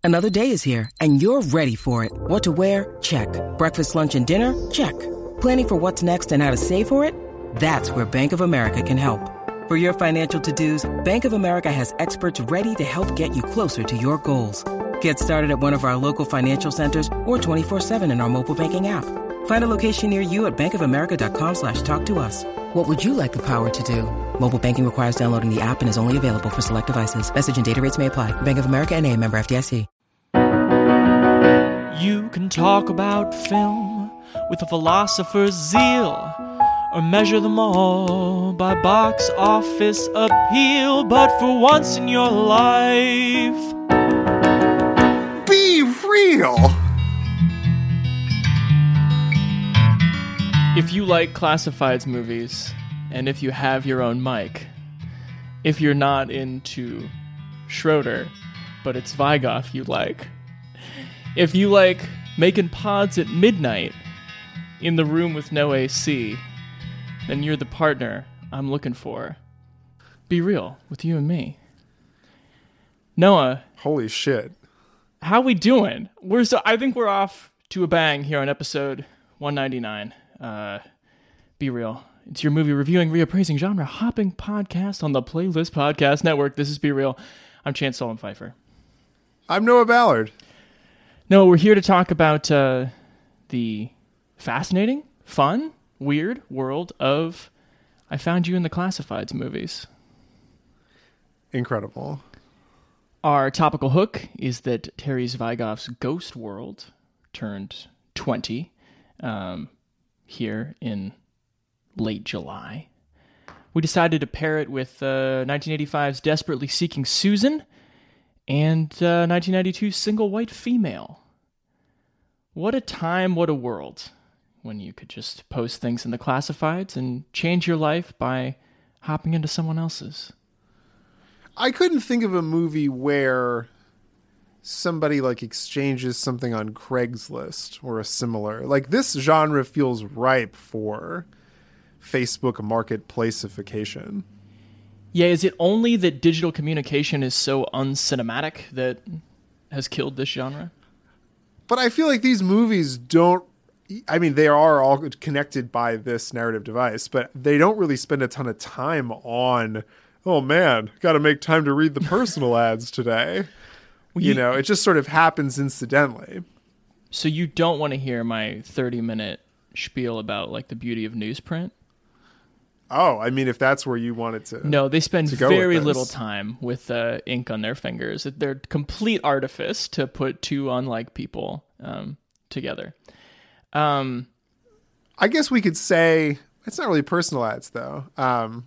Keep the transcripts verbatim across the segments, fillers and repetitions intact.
Another day is here, and you're ready for it. What to wear? Check. Breakfast, lunch, and dinner? Check. Planning for what's next and how to save for it? That's where Bank of America can help. For your financial to-dos, Bank of America has experts ready to help get you closer to your goals. Get started at one of our local financial centers or twenty-four seven in our mobile banking app. Find a location near you at bankofamerica.com slash talk to us. What would you like the power to do? Mobile banking requires downloading the app and is only available for select devices. Message and data rates may apply. Bank of America N A, member F D I C. You can talk about film with a philosopher's zeal, or measure them all by box office appeal. But for once in your life, be real! If you like classifieds movies, and if you have your own mic, if you're not into Schroeder, but it's Weigoff you like, if you like making pods at midnight in the room with no A C, then you're the partner I'm looking for. Be real with you and me. Noah. Holy shit. How we doing? We're so I think we're off to a bang here on episode one ninety-nine. Uh, Be Real. It's your movie reviewing, reappraising, genre hopping podcast on the Playlist Podcast Network. This is Be Real. I'm Chance Solon Pfeiffer. I'm Noah Ballard. No, we're here to talk about uh, the fascinating, fun, weird world of I Found You in the Classifieds movies. Incredible. Our topical hook is that Terry Zweigoff's Ghost World turned twenty um, here in late July. We decided to pair it with uh, nineteen eighty-five's Desperately Seeking Susan and uh, nineteen ninety-two's Single White Female. What a time, what a world, when you could just post things in the classifieds and change your life by hopping into someone else's. I couldn't think of a movie where somebody like exchanges something on Craigslist or a similar. Like, this genre feels ripe for Facebook marketplaceification. Yeah, is it only that digital communication is so uncinematic that has killed this genre? But I feel like these movies don't, I mean, they are all connected by this narrative device, but they don't really spend a ton of time on, oh man, got to make time to read the personal ads today. You, you know, it just sort of happens incidentally. So you don't want to hear my thirty minute spiel about like the beauty of newsprint? Oh, I mean, if that's where you wanted to. No, they spend very little time with uh, ink on their fingers. They're complete artifice to put two unlike people um, together. Um, I guess we could say it's not really personal ads, though. Um,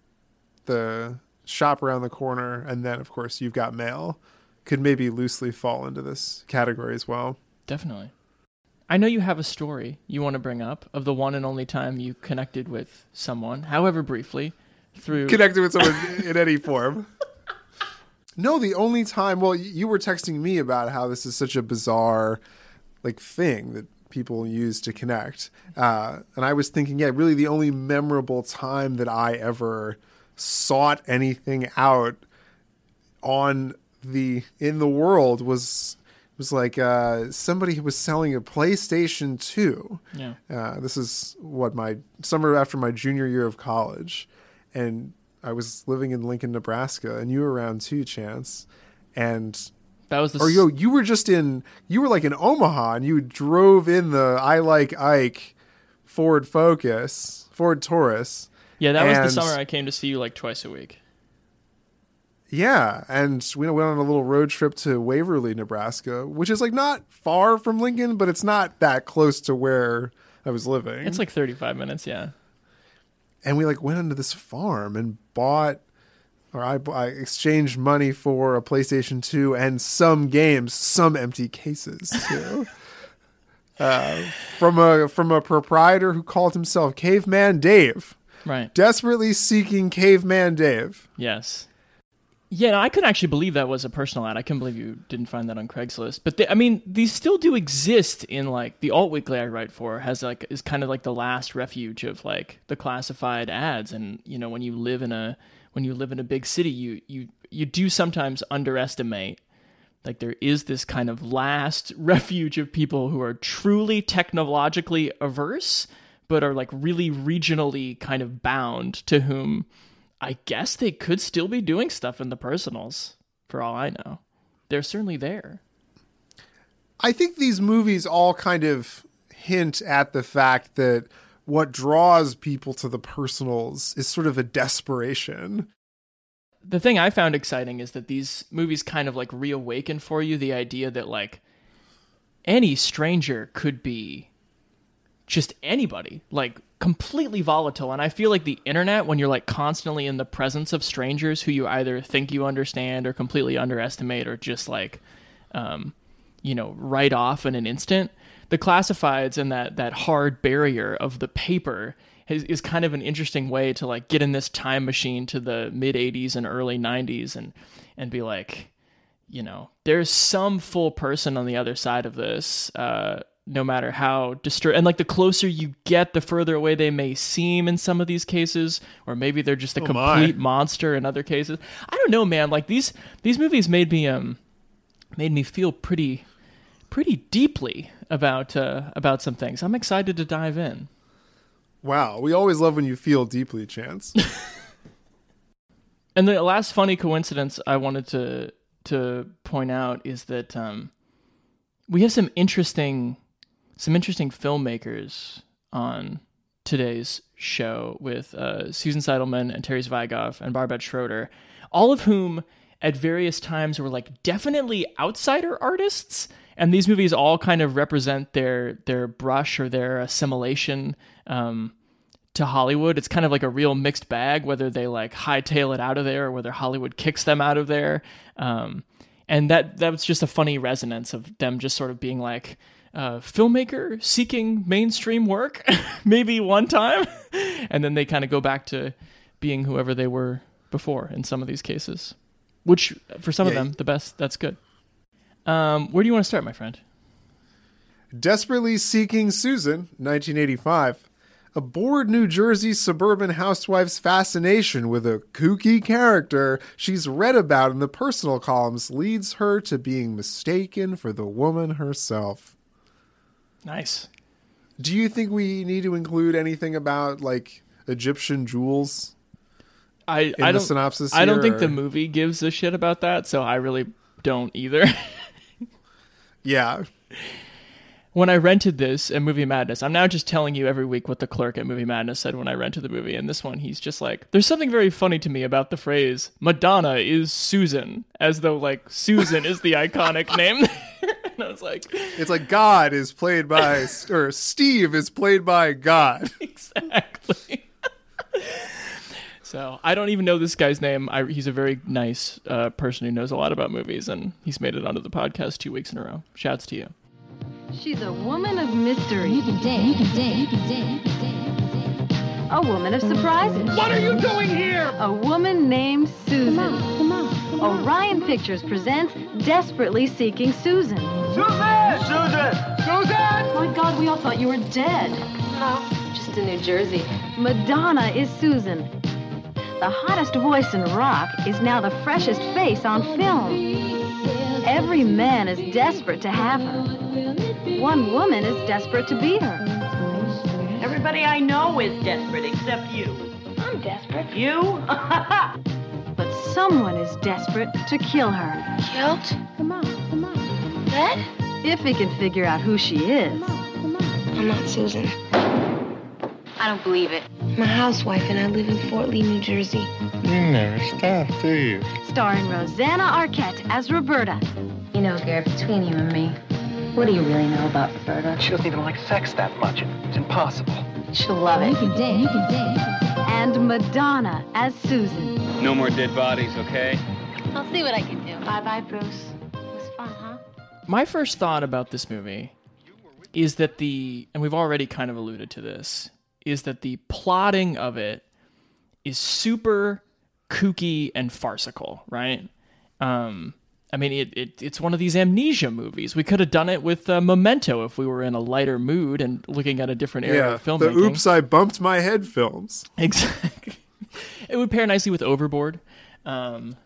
the shop around the corner, and then, of course, You've Got Mail could maybe loosely fall into this category as well. Definitely. I know you have a story you want to bring up of the one and only time you connected with someone, however briefly, through... Connected with someone in any form. No, the only time... Well, you were texting me about how this is such a bizarre like thing that people use to connect. Uh, and I was thinking, yeah, really the only memorable time that I ever sought anything out on the in the world was... was like uh, somebody was selling a PlayStation two. Yeah. Uh, this is what my summer after my junior year of college, and I was living in Lincoln, Nebraska, and you were around too, Chance. And that was the or yo, you were just in you were like in Omaha, and you drove in the I Like Ike Ford Focus, Ford Taurus. Yeah, that and, was the summer I came to see you like twice a week. Yeah, and we went on a little road trip to Waverly, Nebraska, which is like not far from Lincoln, but it's not that close to where I was living. It's like thirty-five minutes, yeah. And we like went into this farm and bought, or I, I exchanged money for a PlayStation two and some games, some empty cases too, uh, from a from a proprietor who called himself Caveman Dave. Right. Desperately seeking Caveman Dave. Yes. Yeah, no, I couldn't actually believe that was a personal ad. I couldn't believe you didn't find that on Craigslist. But they, I mean, these still do exist in like the alt weekly I write for has like is kind of like the last refuge of like the classified ads. And you know, when you live in a when you live in a big city, you you you do sometimes underestimate like there is this kind of last refuge of people who are truly technologically averse, but are like really regionally kind of bound, to whom I guess they could still be doing stuff in the personals, for all I know. They're certainly there. I think these movies all kind of hint at the fact that what draws people to the personals is sort of a desperation. The thing I found exciting is that these movies kind of like reawaken for you the idea that like any stranger could be just anybody, like completely volatile. And I feel like the internet, when you're like constantly in the presence of strangers who you either think you understand or completely underestimate or just like, um, you know, write off in an instant, the classifieds and that that hard barrier of the paper is, is kind of an interesting way to like get in this time machine to the mid eighties and early nineties and and be like, you know, there's some full person on the other side of this, uh, no matter how disturbed. And like the closer you get, the further away they may seem in some of these cases, or maybe they're just a oh complete my. monster in other cases. I don't know, man. Like these these movies made me um made me feel pretty. pretty deeply about uh, about some things. I'm excited to dive in. Wow, we always love when you feel deeply, Chance. And the last funny coincidence I wanted to to point out is that um, we have some interesting some interesting filmmakers on today's show with uh, Susan Seidelman and Terry Zweigoff and Barbet Schroeder, all of whom at various times were like definitely outsider artists. And these movies all kind of represent their their brush or their assimilation um, to Hollywood. It's kind of like a real mixed bag, whether they like hightail it out of there or whether Hollywood kicks them out of there. Um, and that that was just a funny resonance of them just sort of being like, uh, filmmaker seeking mainstream work, maybe one time. And then they kind of go back to being whoever they were before in some of these cases, which for some yeah. of them, the best, that's good. Um, where do you want to start, my friend? Desperately Seeking Susan, nineteen eighty-five. A bored New Jersey suburban housewife's fascination with a kooky character she's read about in the personal columns leads her to being mistaken for the woman herself. Nice. Do you think we need to include anything about, like, Egyptian jewels I, in I the don't, synopsis I don't here, think or? the movie gives a shit about that, so I really don't either. Yeah. When I rented this at Movie Madness, I'm now just telling you every week what the clerk at Movie Madness said when I rented the movie. And this one, he's just like, there's something very funny to me about the phrase, Madonna is Susan, as though like Susan is the iconic name. And I was like... It's like God is played by, or Steve is played by God. Exactly. So I don't even know this guy's name. I, he's a very nice uh, person who knows a lot about movies, and he's made it onto the podcast two weeks in a row. Shouts to you. She's a woman of mystery. You can date, you can date, you can date, you can date, you can date. A woman of surprises. What are you doing here? A woman named Susan. Come on, come on, come on. Orion Pictures presents Desperately Seeking Susan. Susan! Susan! Susan! My God, we all thought you were dead. No, just in New Jersey. Madonna is Susan. The hottest voice in rock is now the freshest face on film. Every man is desperate to have her. One woman is desperate to be her. Everybody I know is desperate except you. I'm desperate. You? But someone is desperate to kill her. Killed? Come on, come on. Dead? If he can figure out who she is. Come on, come on. I'm not Susan. I don't believe it. I'm a housewife and I live in Fort Lee, New Jersey. You never stop, do you? Starring Rosanna Arquette as Roberta. You know, Garrett, between you and me, what do you really know about Roberta? She doesn't even like sex that much. It's impossible. She'll love You it. can date, you can date, you can date. And Madonna as Susan. No more dead bodies, okay? I'll see what I can do. Bye-bye, Bruce. It was fun, huh? My first thought about this movie is that the, and we've already kind of alluded to this, is that the plotting of it is super kooky and farcical, right? Um, I mean, it, it it's one of these amnesia movies. We could have done it with uh, Memento if we were in a lighter mood and looking at a different era Yeah, of the filmmaking. Oops, I Bumped My Head films. Exactly. It would pair nicely with Overboard. Um,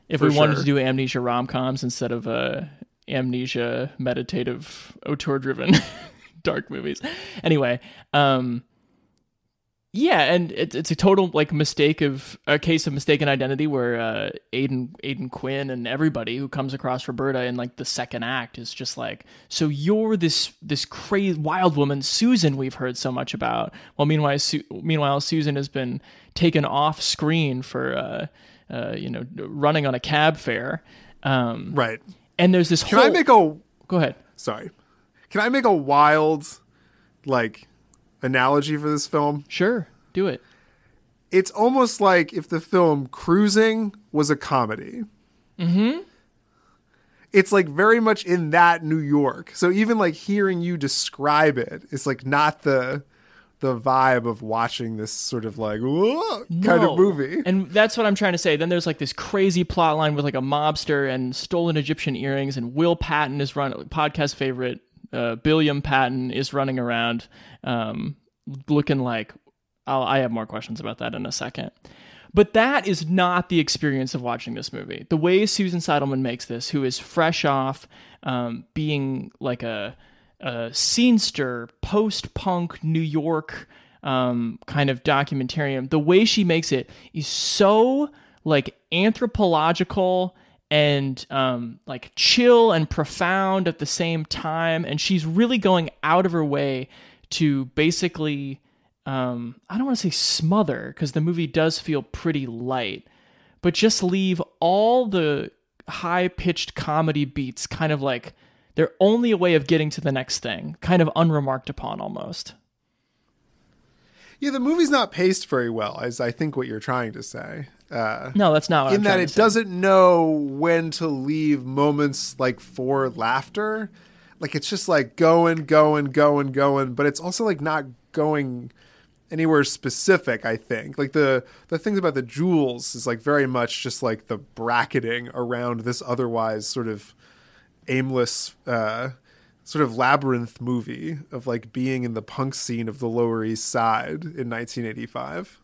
If For we wanted sure. to do amnesia rom-coms instead of uh, amnesia meditative auteur-driven dark movies. Anyway, um, yeah, and it's it's a total like mistake of a case of mistaken identity where uh, Aiden Aiden Quinn and everybody who comes across Roberta in like the second act is just like, so you're this this crazy wild woman Susan we've heard so much about. Well, meanwhile, Su- meanwhile Susan has been taken off screen for uh, uh, you know running on a cab fare. Um, Right. And there's this Can whole. I make a Go ahead. sorry? Can I make a wild like analogy for this film? Sure, do it. It's almost like if the film Cruising was a comedy. Mm-hmm. It's like very much in that New York. So even like hearing you describe it, it's like not the the vibe of watching this sort of like whoa, kind No. of movie. And that's what I'm trying to say. Then there's like this crazy plot line with like a mobster and stolen Egyptian earrings, and Will Patton is run podcast favorite. Uh, Billiam Patton is running around, um, looking like. I'll, I have more questions about that in a second. But that is not the experience of watching this movie. The way Susan Seidelman makes this, who is fresh off um, being like a, a scenester, post-punk New York um, kind of documentarian, the way she makes it is so like anthropological and um, like chill and profound at the same time. And she's really going out of her way to basically... Um, I don't want to say smother, because the movie does feel pretty light, but just leave all the high-pitched comedy beats kind of like they're only a way of getting to the next thing, kind of unremarked upon almost. Yeah, the movie's not paced very well, as I think what you're trying to say. Uh, No, that's not what in I'm that trying it to say. doesn't know when to leave moments like for laughter. Like it's just like going, going, going, going, but it's also like not going anywhere specific, I think. Like the the things about the jewels is like very much just like the bracketing around this otherwise sort of aimless uh sort of labyrinth movie of like being in the punk scene of the Lower East Side in nineteen eighty-five.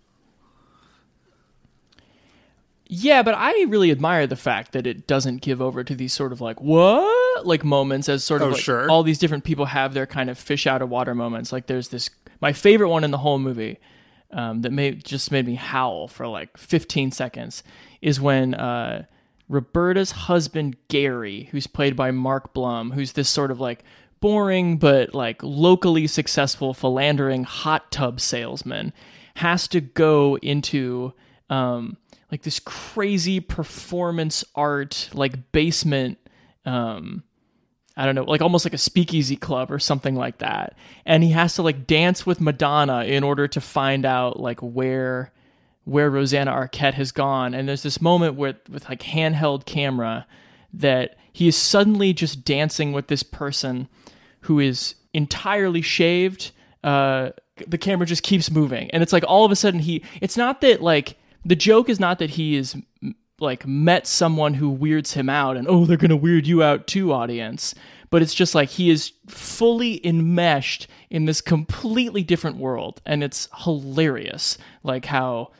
Yeah, but I really admire the fact that it doesn't give over to these sort of like, what? Like moments as sort of Oh, like sure. all these different people have their kind of fish out of water moments. Like there's this, my favorite one in the whole movie um, that made just made me howl for like fifteen seconds is when uh, Roberta's husband, Gary, who's played by Mark Blum, who's this sort of like boring but like locally successful philandering hot tub salesman, has to go into... Um, like this crazy performance art, like basement, um, I don't know, like almost like a speakeasy club or something like that. And he has to like dance with Madonna in order to find out like where, where Rosanna Arquette has gone. And there's this moment with, with like handheld camera that he is suddenly just dancing with this person who is entirely shaved. Uh, the camera just keeps moving. And it's like all of a sudden he, it's not that like, the joke is not that he is like met someone who weirds him out and, oh, they're going to weird you out too, audience. But it's just like he is fully enmeshed in this completely different world. And it's hilarious, like how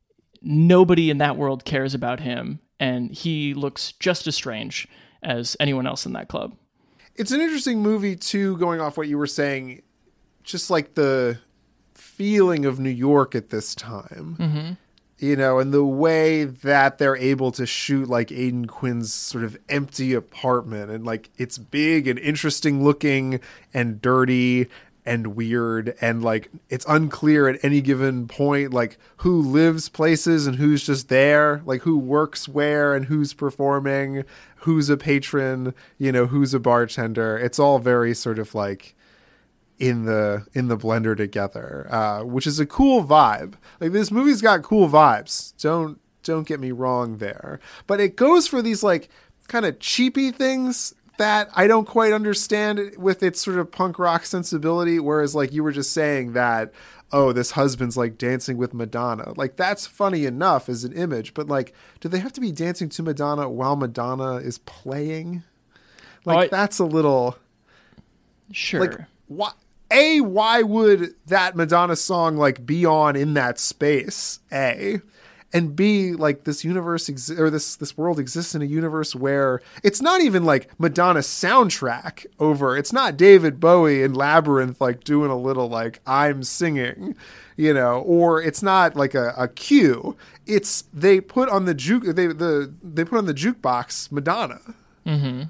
nobody in that world cares about him. And he looks just as strange as anyone else in that club. It's an interesting movie too, going off what you were saying, just like the feeling of New York at this time. Mm-hmm. You know, and the way that they're able to shoot like Aidan Quinn's sort of empty apartment, and like it's big and interesting looking and dirty and weird, and like it's unclear at any given point like who lives places and who's just there, like who works where and who's performing, who's a patron, you know, who's a bartender. It's all very sort of like in the in the blender together, uh which is a cool vibe. Like this movie's got cool vibes, don't don't get me wrong there, but it goes for these like kind of cheapy things that I don't quite understand with its sort of punk rock sensibility. Whereas like you were just saying that, oh, this husband's like dancing with Madonna, like that's funny enough as an image, but like do they have to be dancing to Madonna while Madonna is playing? Like oh, I- that's a little Sure. like why A, why would that Madonna song like be on in that space? A. and B, like this universe exi- or this this world exists in a universe where it's not even like Madonna's soundtrack over. It's not David Bowie in Labyrinth like doing a little like I'm singing, you know, or it's not like a, a cue. It's they put on the juke they the they put on the jukebox Madonna. Mm-hmm.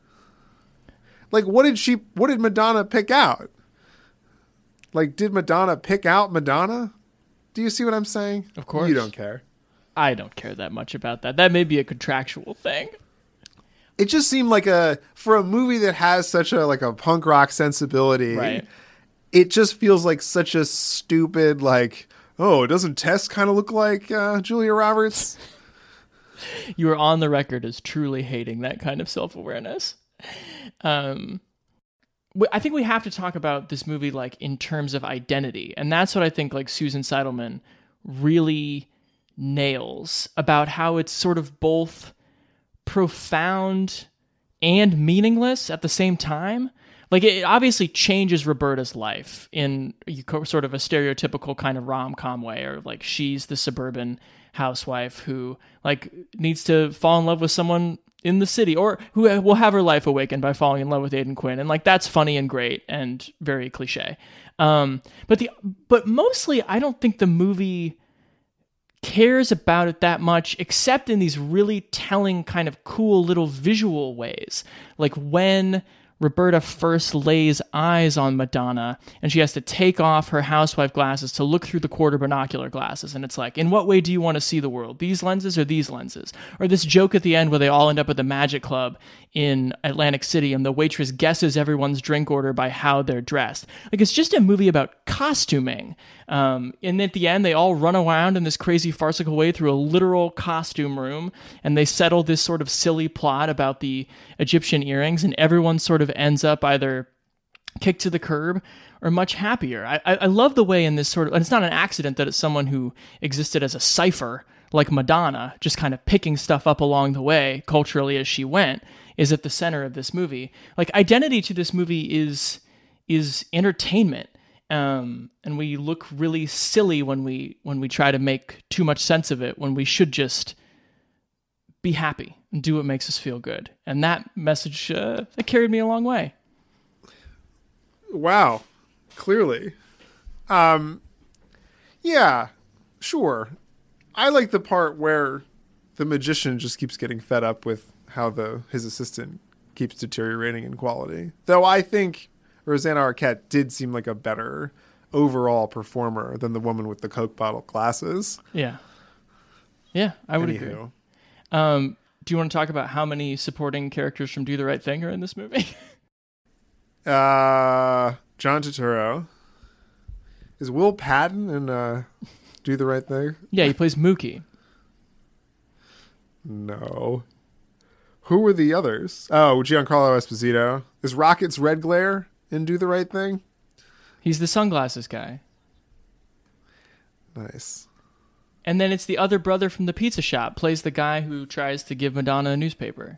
Like what did she what did Madonna pick out? Like did Madonna pick out Madonna? Do you see what I'm saying? Of course. You don't care. I don't care that much about that. That may be a contractual thing. It just seemed like a for a movie that has such a like a punk rock sensibility. Right. It just feels like such a stupid like, oh, doesn't Tess kind of look like uh, Julia Roberts? You are on the record as truly hating that kind of self-awareness. Um I think we have to talk about this movie like in terms of identity. And that's what I think like Susan Seidelman really nails about how it's sort of both profound and meaningless at the same time. Like it obviously changes Roberta's life in sort of a stereotypical kind of rom-com way, or like she's the suburban housewife who like needs to fall in love with someone in the city, or who will have her life awakened by falling in love with Aidan Quinn. And like, that's funny and great and very cliche. Um, but the, but mostly I don't think the movie cares about it that much, except in these really telling kind of cool little visual ways. Like when Roberta first lays eyes on Madonna and she has to take off her housewife glasses to look through the quarter binocular glasses. And it's like, in what way do you want to see the world? These lenses or these lenses? Or this joke at the end where they all end up at the Magic Club in Atlantic City and the waitress guesses everyone's drink order by how they're dressed. Like it's just a movie about costuming. Um, and at the end, they all run around in this crazy farcical way through a literal costume room, and they settle this sort of silly plot about the Egyptian earrings, and everyone sort of ends up either kicked to the curb or much happier. I, I love the way in this sort of, and it's not an accident that it's someone who existed as a cipher like Madonna, just kind of picking stuff up along the way culturally as she went, is at the center of this movie. Like identity to this movie is is entertainment. Um, and we look really silly when we when we try to make too much sense of it, when we should just be happy and do what makes us feel good. And that message uh, that carried me a long way. Wow, clearly. Um, yeah, sure. I like the part where the magician just keeps getting fed up with how the his assistant keeps deteriorating in quality. Though I think Rosanna Arquette did seem like a better overall performer than the woman with the Coke bottle glasses. Yeah. Yeah, I would Anywho. agree. Um, do you want to talk about how many supporting characters from Do the Right Thing are in this movie? uh, John Turturro. Is Will Patton in uh, Do the Right Thing? Yeah, he plays Mookie. No. Who were the others? Oh, Giancarlo Esposito. Is Rocket's Red Glare in Do the Right Thing? He's the sunglasses guy. Nice. And then it's the other brother from the pizza shop, plays the guy who tries to give Madonna a newspaper.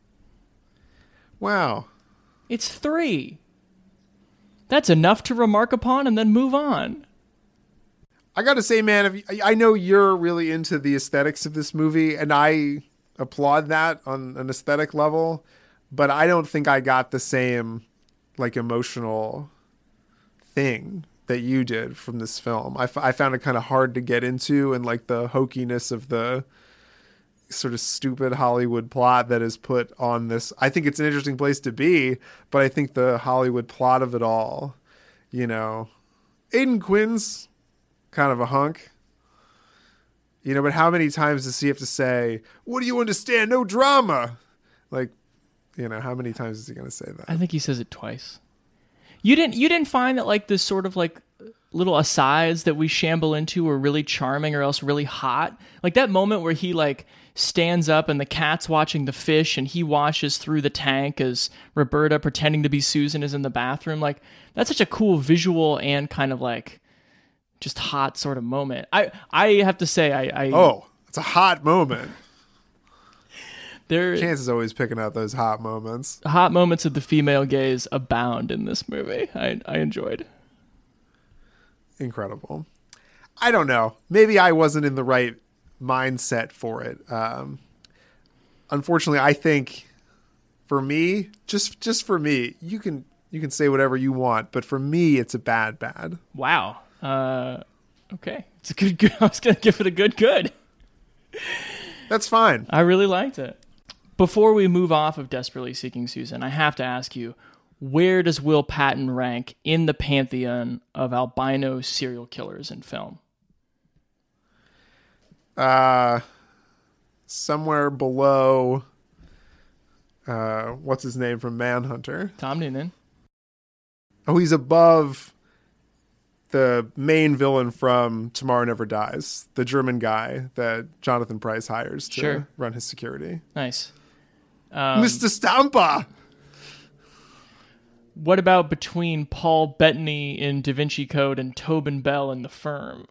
Wow. It's three. That's enough to remark upon and then move on. I gotta say, man, if you, I know you're really into the aesthetics of this movie, and I applaud that on an aesthetic level, but I don't think I got the same like emotional thing that you did from this film. I, f- I found it kind of hard to get into, and like the hokiness of the sort of stupid Hollywood plot that is put on this. I think it's an interesting place to be, but I think the Hollywood plot of it all, you know, Aidan Quinn's kind of a hunk, you know, but how many times does he have to say, what do you understand? No drama. Like, you know, how many times is he going to say that? I think he says it twice. You didn't you didn't find that like this sort of like little asides that we shamble into were really charming or else really hot? Like that moment where he like stands up and the cat's watching the fish and he washes through the tank as Roberta, pretending to be Susan, is in the bathroom. Like that's such a cool visual and kind of like just hot sort of moment. I I have to say I, I Oh, it's a hot moment. There, Chance is always picking out those hot moments. Hot moments of the female gaze abound in this movie. I I enjoyed. Incredible. I don't know. Maybe I wasn't in the right mindset for it. Um, unfortunately, I think for me, just just for me, you can you can say whatever you want, but for me, it's a bad bad. Wow. Uh, okay, it's a good good. I was gonna give it a good good. That's fine. I really liked it. Before we move off of Desperately Seeking Susan, I have to ask you, where does Will Patton rank in the pantheon of albino serial killers in film? Uh, somewhere below, uh, what's his name from Manhunter? Tom Noonan. Oh, he's above the main villain from Tomorrow Never Dies, the German guy that Jonathan Pryce hires to Sure. run his security. Nice. Um, Mister Stampa! What about between Paul Bettany in Da Vinci Code and Tobin Bell in The Firm?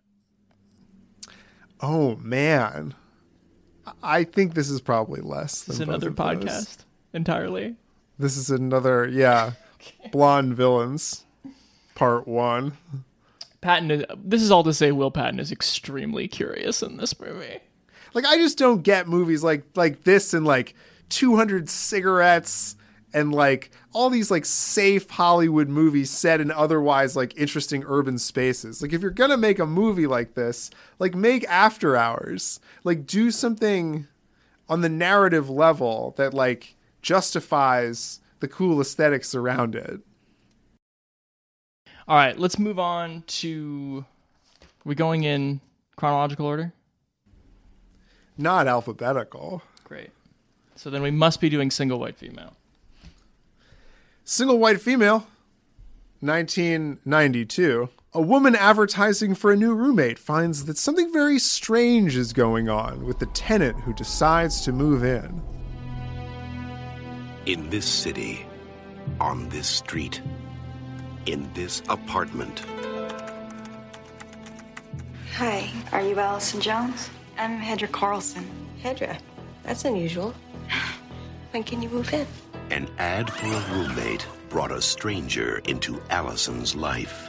Oh, man. I think this is probably less This than is another both of those. podcast entirely. This is another, yeah. Okay. Blonde Villains, part one. Patton, is, this is all to say Will Patton is extremely curious in this movie. Like, I just don't get movies like like this and, like, two hundred cigarettes and, like, all these, like, safe Hollywood movies set in otherwise, like, interesting urban spaces. Like, if you're gonna make a movie like this, like, make After Hours. Like, do something on the narrative level that, like, justifies the cool aesthetics around it. All right, let's move on to... Are we going in chronological order? Not alphabetical. Great. So then we must be doing Single White Female. Single White Female, nineteen ninety-two. A woman advertising for a new roommate finds that something very strange is going on with the tenant who decides to move in. In this city, on this street, in this apartment. Hi, are you Allison Jones? I'm Hedra Carlson. Hedra, that's unusual. When can you move in? An ad for a roommate brought a stranger into Allison's life.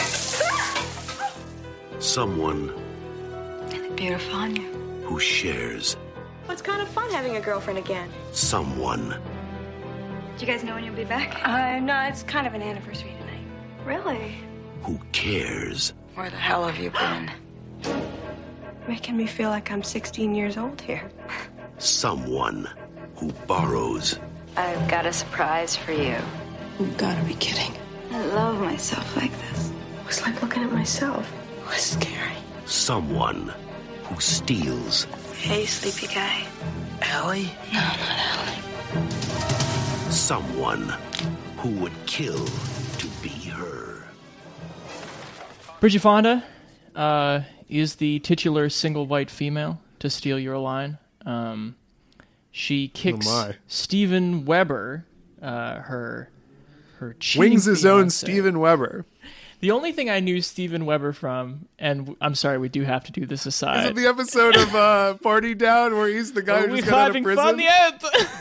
Someone They look beautiful on you. who shares. Well, it's kind of fun having a girlfriend again. Someone Do you guys know when you'll be back? Uh, no, it's kind of an anniversary tonight. Really? who cares. Where the hell have you been? Making me feel like I'm sixteen years old here. Someone who borrows. I've got a surprise for you. You've got to be kidding. I love myself like this. It was like looking at myself. It was scary. Someone who steals. Hey, sleepy guy. Allie? No, not Allie. Someone who would kill to be her. Bridget Fonda uh, is the titular single white female, to steal your line. Um, she kicks Oh my. Steven Weber, uh, her her cheating Wings his own fiance. Steven Weber. The only thing I knew Steven Weber from, and w- I'm sorry, we do have to do this Is aside. it the episode of uh, Party Down where he's the guy Are who we just got out of having prison? fun yet?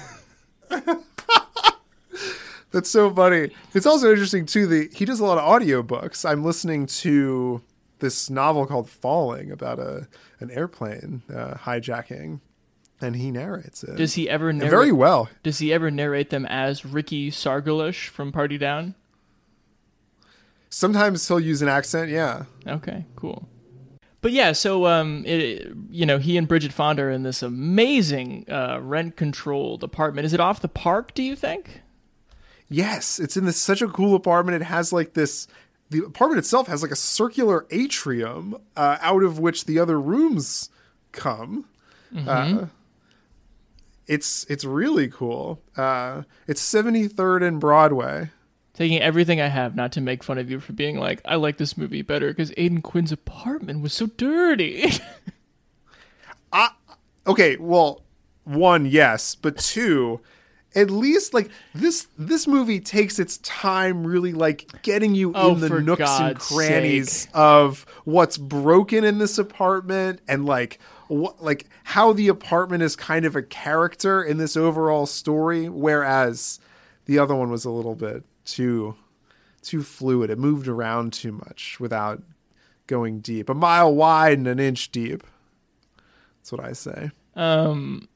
That's so funny. It's also interesting too. The he does a lot of audiobooks. I'm listening to this novel called Falling about a an airplane uh, hijacking, and he narrates it. Does he ever And narrate very well? Does he ever narrate them as Ricky Sargalish from Party Down? Sometimes he'll use an accent. Yeah. Okay, cool. But yeah, so um, it, you know, he and Bridget Fonda are in this amazing uh, rent-controlled apartment. Is it off the park? Do you think? Yes, it's in this such a cool apartment. It has like this. The apartment itself has like a circular atrium uh, out of which the other rooms come. Mm-hmm. Uh, it's it's really cool. Uh, it's seventy-third and Broadway. Taking everything I have, not to make fun of you for being like, I like this movie better because Aidan Quinn's apartment was so dirty. I, okay, well, one, yes, but two, at least like this this movie takes its time really like getting you Oh, in the for nooks and God's crannies sake. of what's broken in this apartment and like what like how the apartment is kind of a character in this overall story, whereas the other one was a little bit too too fluid. It moved around too much without going deep. A mile wide and an inch deep. That's what I say. Um.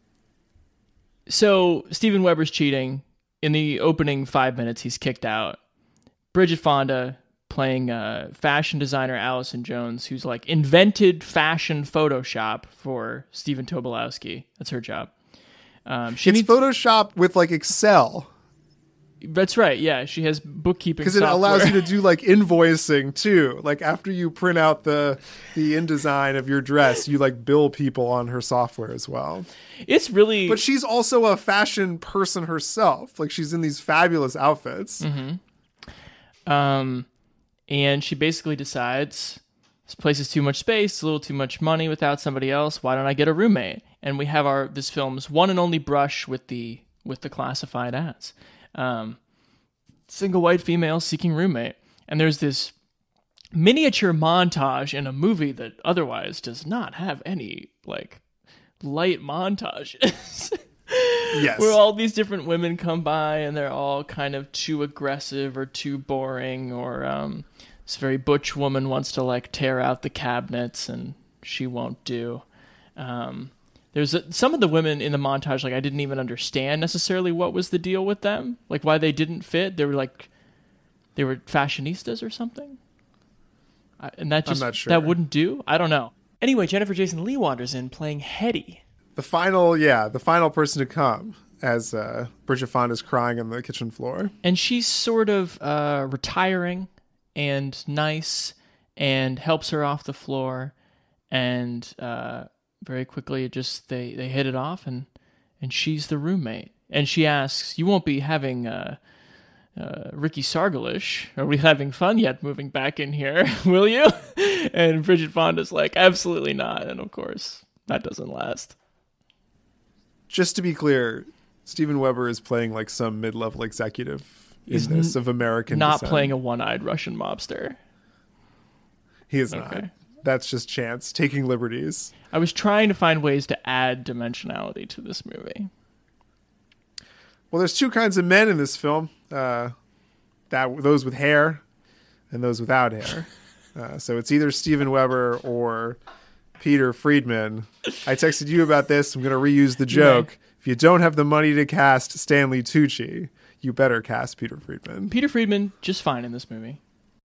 So Steven Weber's cheating. In the opening five minutes, he's kicked out. Bridget Fonda playing uh, fashion designer Allison Jones, who's like invented fashion Photoshop for Stephen Tobolowsky. That's her job. Um, she it's needs... Photoshop with like Excel. That's right. Yeah, she has bookkeeping because it allows you to do like invoicing too. Like after you print out the the InDesign of your dress, you like bill people on her software as well. It's really, but she's also a fashion person herself. Like she's in these fabulous outfits. Mm-hmm. Um, and she basically decides this place is too much space, it's a little too much money without somebody else. Why don't I get a roommate? And we have our this film's one and only brush with the with the classified ads. Um, single white female seeking roommate. And there's this miniature montage in a movie that otherwise does not have any, like, light montages. Yes. Where all these different women come by and they're all kind of too aggressive or too boring, or um, this very butch woman wants to, like, tear out the cabinets and she won't do. Um... There's a, some of the women in the montage, like, I didn't even understand necessarily what was the deal with them. Like, why they didn't fit. They were, like, they were fashionistas or something. I, and that just, I'm not sure. That wouldn't do? I don't know. Anyway, Jennifer Jason Leigh wanders in playing Hetty. The final, yeah, the final person to come as uh, Bridget Fonda's crying on the kitchen floor. And she's sort of uh, retiring and nice and helps her off the floor. And, uh... very quickly, it just they, they hit it off, and and she's the roommate. And she asks, "You won't be having uh, uh, Ricky Sargalish? Are we having fun yet? Moving back in here, will you?" And Bridget Fonda's like, "Absolutely not." And of course, that doesn't last. Just to be clear, Steven Weber is playing like some mid-level executive He's in this of American not descent. playing a one-eyed Russian mobster. He is Okay. not. That's just chance, taking liberties. I was trying to find ways to add dimensionality to this movie. Well, there's two kinds of men in this film. Uh, that those with hair and those without hair. Uh, so it's either Steven Weber or Peter Friedman. I texted you about this. I'm going to reuse the joke. Yeah. If you don't have the money to cast Stanley Tucci, you better cast Peter Friedman. Peter Friedman, just fine in this movie.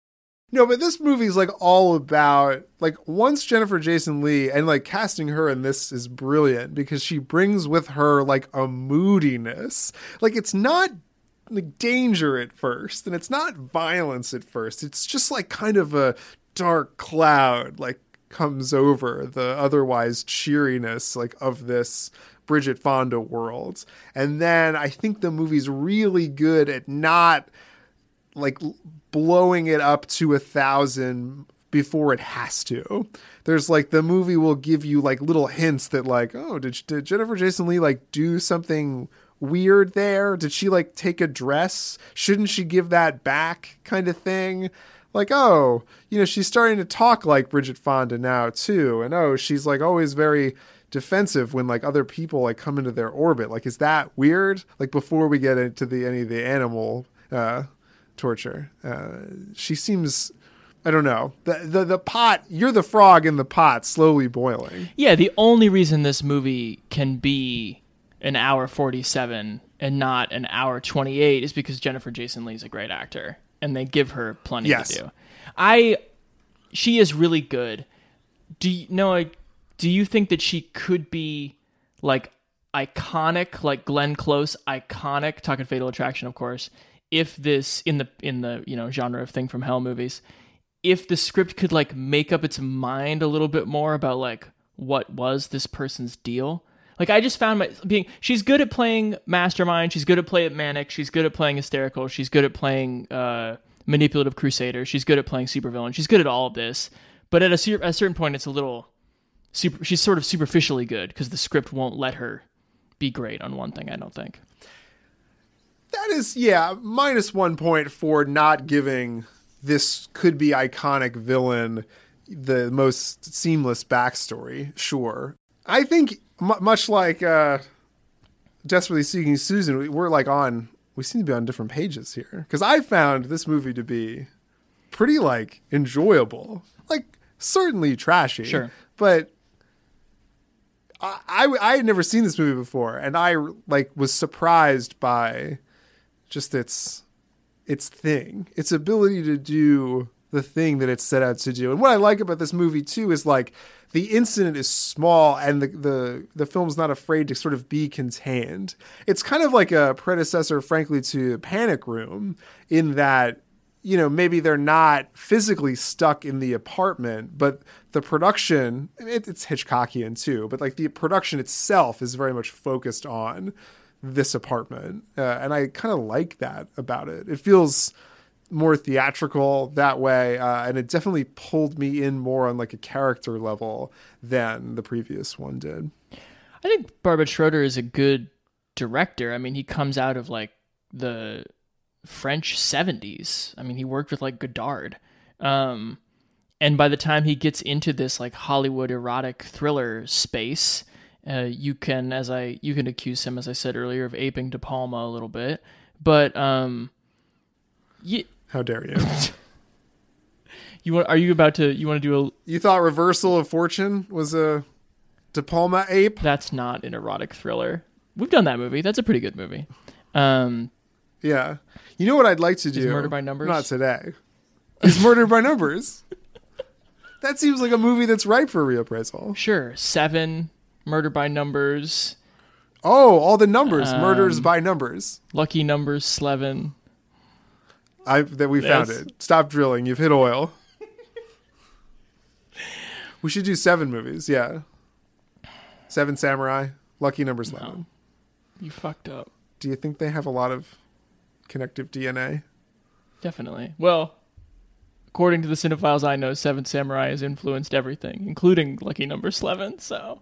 No, but this movie is like all about like once Jennifer Jason Leigh, and like casting her in this is brilliant because she brings with her like a moodiness. Like it's not like danger at first, and it's not violence at first. It's just like kind of a dark cloud like comes over the otherwise cheeriness like of this Bridget Fonda world. And then I think the movie's really good at not like blowing it up to a thousand before it has to. There's like the movie will give you like little hints that like, oh, did, did Jennifer Jason Leigh like do something weird there? Did she like take a dress? Shouldn't she give that back kind of thing? Like, oh, you know, she's starting to talk like Bridget Fonda now too. And oh, she's like always very defensive when like other people like come into their orbit. Like, is that weird? Like before we get into the any of the animal uh torture, uh she seems, I don't know, the, the the pot, you're the frog in the pot slowly boiling. Yeah, the only reason this movie can be an hour forty-seven and not an hour twenty-eight is because Jennifer Jason Leigh's a great actor and they give her plenty yes. to do. I she is really good. Do you know, do you think that she could be like iconic, like Glenn Close iconic, talking Fatal Attraction of course, if this in the in the you know genre of Thing from Hell movies, if the script could like make up its mind a little bit more about like what was this person's deal? Like I just found my being she's good at playing mastermind, she's good at playing manic, she's good at playing hysterical, she's good at playing uh, manipulative crusader, she's good at playing supervillain, she's good at all of this. But at a, at a certain point, it's a little super. She's sort of superficially good because the script won't let her be great on one thing. I don't think. That is, yeah, minus one point for not giving this could be iconic villain the most seamless backstory. Sure. I think m- much like uh, Desperately Seeking Susan, we, we're like on, we seem to be on different pages here. Because I found this movie to be pretty like enjoyable. Like certainly trashy. Sure. But I, I I had never seen this movie before, and I like was surprised by just its its thing, its ability to do the thing that it's set out to do. And what I like about this movie too is like the incident is small, and the the the film's not afraid to sort of be contained. It's kind of like a predecessor, frankly, to Panic Room, in that, you know, maybe they're not physically stuck in the apartment, but the production, it, it's Hitchcockian too, but like the production itself is very much focused on this apartment. Uh, and I kind of like that about it. It feels more theatrical that way. Uh, and it definitely pulled me in more on like a character level than the previous one did. I think Barbara Schroeder is a good director. I mean, he comes out of like the French seventies. I mean, he worked with like Godard. Um, and by the time he gets into this like Hollywood erotic thriller space, uh, you can, as I, you can accuse him, as I said earlier, of aping De Palma a little bit, but, um, you, how dare you? you want, are you about to, you want to do a, you thought Reversal of Fortune was a De Palma ape? That's not an erotic thriller. We've done that movie. That's a pretty good movie. Um, yeah. You know what I'd like to do? Is Murder by Numbers? Not today. Is Murder by Numbers? That seems like a movie that's ripe for reappraisal. Sure. Seven, Murder by Numbers. Oh, all the numbers. Um, Murders by Numbers. Lucky Numbers, Slevin. I that we found Yes. it. Stop drilling. You've hit oil. We should do seven movies. Yeah. Seven Samurai. Lucky Number Slevin. No. You fucked up. Do you think they have a lot of connective D N A? Definitely. Well, according to the cinephiles I know, Seven Samurai has influenced everything, including Lucky Number Slevin. So,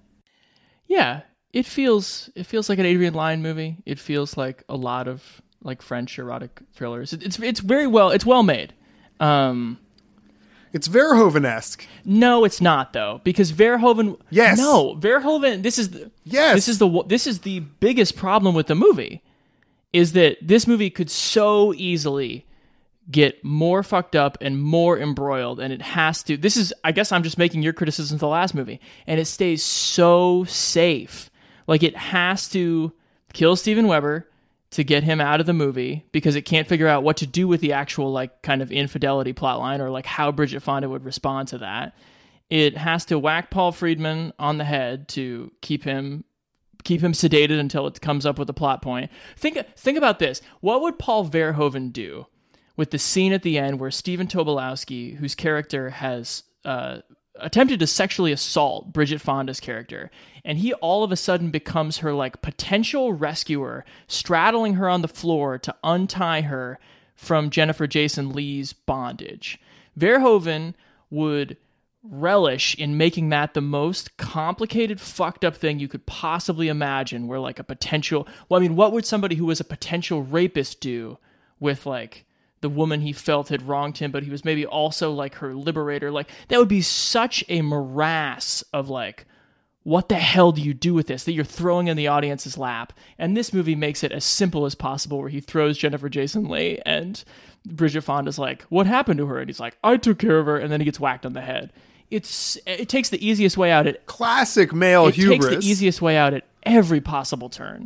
yeah, it feels it feels like an Adrian Lyne movie. It feels like a lot of like French erotic thrillers. It, it's it's very well it's well made. Um, it's Verhoeven-esque. No, it's not though, because Verhoeven. Yes. No, Verhoeven. This is the, yes. This is the this is the biggest problem with the movie, is that this movie could so easily get more fucked up and more embroiled, and it has to. This is, I guess I'm just making your criticism of the last movie, and it stays so safe. Like, it has to kill Steven Weber to get him out of the movie, because it can't figure out what to do with the actual, like, kind of infidelity plotline, or like how Bridget Fonda would respond to that. It has to whack Paul Friedman on the head to keep him keep him sedated until it comes up with a plot point. Think think about this. What would Paul Verhoeven do with the scene at the end where Stephen Tobolowsky, whose character has uh, attempted to sexually assault Bridget Fonda's character, and he all of a sudden becomes her like potential rescuer, straddling her on the floor to untie her from Jennifer Jason Leigh's bondage? Verhoeven would relish in making that the most complicated, fucked up thing you could possibly imagine, where like a potential, well, I mean, what would somebody who was a potential rapist do with like the woman he felt had wronged him, but he was maybe also like her liberator? Like, that would be such a morass of like, what the hell do you do with this that you're throwing in the audience's lap? And this movie makes it as simple as possible, where he throws Jennifer Jason Leigh, and Bridget Fonda's like, what happened to her? And he's like, I took care of her. And then he gets whacked on the head. It's It takes the easiest way out at... Classic male it hubris. It takes the easiest way out at every possible turn.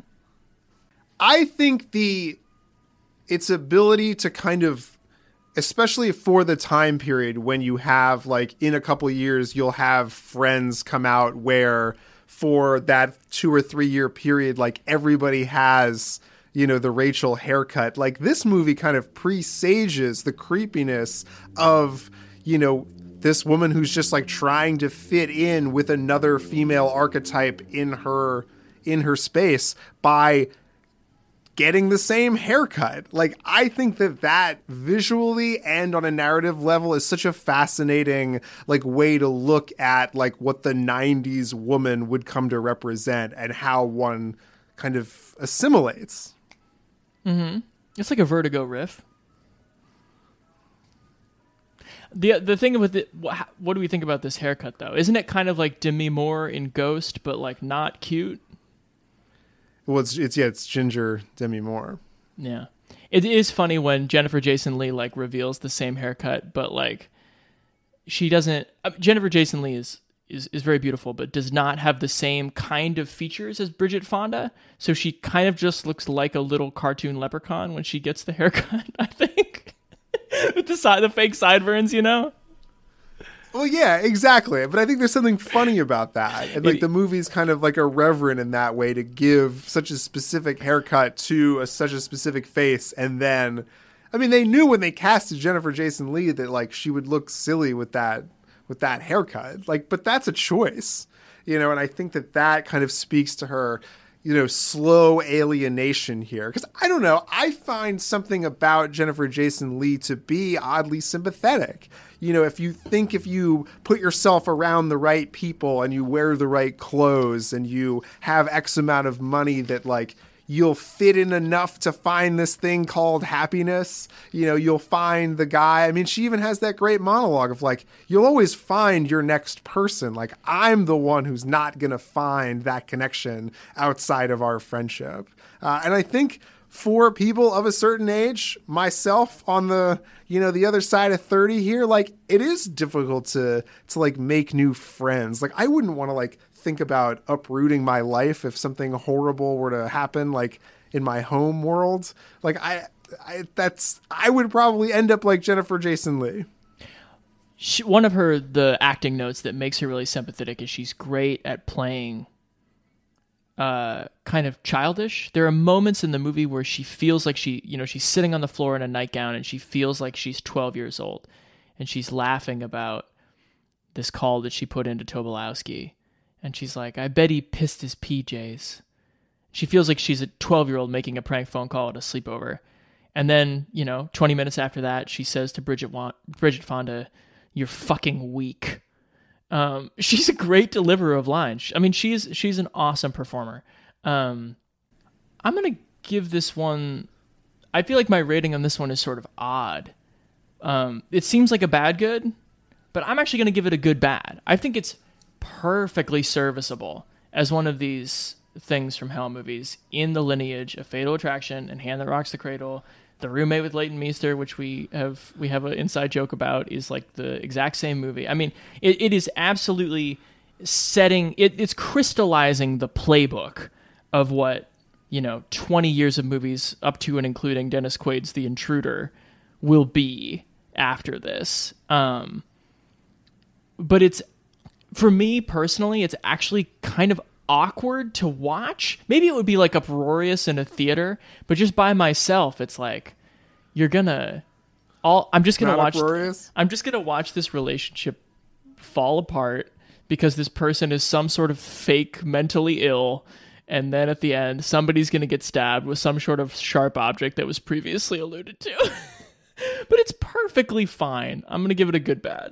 I think the its ability to kind of, especially for the time period when you have, like, in a couple of years, you'll have Friends come out where for that two or three year period, like, everybody has, you know, the Rachel haircut. Like, this movie kind of presages the creepiness of, you know, this woman who's just like trying to fit in with another female archetype in her in her space by getting the same haircut. Like, I think that that visually and on a narrative level is such a fascinating like way to look at like what the nineties woman would come to represent and how one kind of assimilates. Mm-hmm. It's like a Vertigo riff. The the thing with it, what, what do we think about this haircut, though? Isn't it kind of like Demi Moore in Ghost, but like not cute? Well, it's, it's yeah, it's Ginger Demi Moore. Yeah. It is funny when Jennifer Jason Leigh like reveals the same haircut, but like she doesn't... Uh, Jennifer Jason Leigh is is, is very beautiful, but does not have the same kind of features as Bridget Fonda. So she kind of just looks like a little cartoon leprechaun when she gets the haircut, I think. With the side, the fake sideburns, you know? Well, yeah, exactly. But I think there's something funny about that. And like the movie's kind of like irreverent in that way to give such a specific haircut to a, such a specific face. And then, I mean, they knew when they casted Jennifer Jason Leigh that like she would look silly with that, with that haircut. Like, but that's a choice, you know? And I think that that kind of speaks to her, you know, slow alienation here. Because I don't know, I find something about Jennifer Jason Leigh to be oddly sympathetic. You know, if you think if you put yourself around the right people and you wear the right clothes and you have X amount of money that like you'll fit in enough to find this thing called happiness. You know, you'll find the guy. I mean, she even has that great monologue of like, you'll always find your next person. Like, I'm the one who's not going to find that connection outside of our friendship. Uh, and I think for people of a certain age, myself on the, you know, the other side of thirty here, like it is difficult to, to like make new friends. Like I wouldn't want to like think about uprooting my life if something horrible were to happen, like in my home world. Like I, I that's, I would probably end up like Jennifer Jason Leigh. She, one of her, the acting notes that makes her really sympathetic is she's great at playing uh, kind of childish. There are moments in the movie where she feels like she, you know, she's sitting on the floor in a nightgown and she feels like she's twelve years old and she's laughing about this call that she put into Tobolowsky. And she's like, I bet he pissed his P Js. She feels like she's a twelve-year-old making a prank phone call at a sleepover. And then, you know, twenty minutes after that, she says to Bridget, Wa- Bridget Fonda, you're fucking weak. Um, she's a great deliverer of lines. I mean, she's she's an awesome performer. Um, I'm going to give this one... I feel like my rating on this one is sort of odd. Um, it seems like a bad good, but I'm actually going to give it a good bad. I think it's perfectly serviceable as one of these things from Hell movies in the lineage of Fatal Attraction and Hand That Rocks the Cradle. The Roommate with Leighton Meester, which we have we have an inside joke about, is like the exact same movie. I mean, it, it is absolutely setting it, it's crystallizing the playbook of what, you know, twenty years of movies up to and including Dennis Quaid's The Intruder will be after this. Um, but it's, for me personally, it's actually kind of awkward to watch. Maybe it would be like uproarious in a theater, but just by myself, it's like you're gonna all. I'm just gonna Not watch. Uproarious? I'm just gonna watch this relationship fall apart because this person is some sort of fake mentally ill, and then at the end, somebody's gonna get stabbed with some sort of sharp object that was previously alluded to. But it's perfectly fine. I'm gonna give it a good bad.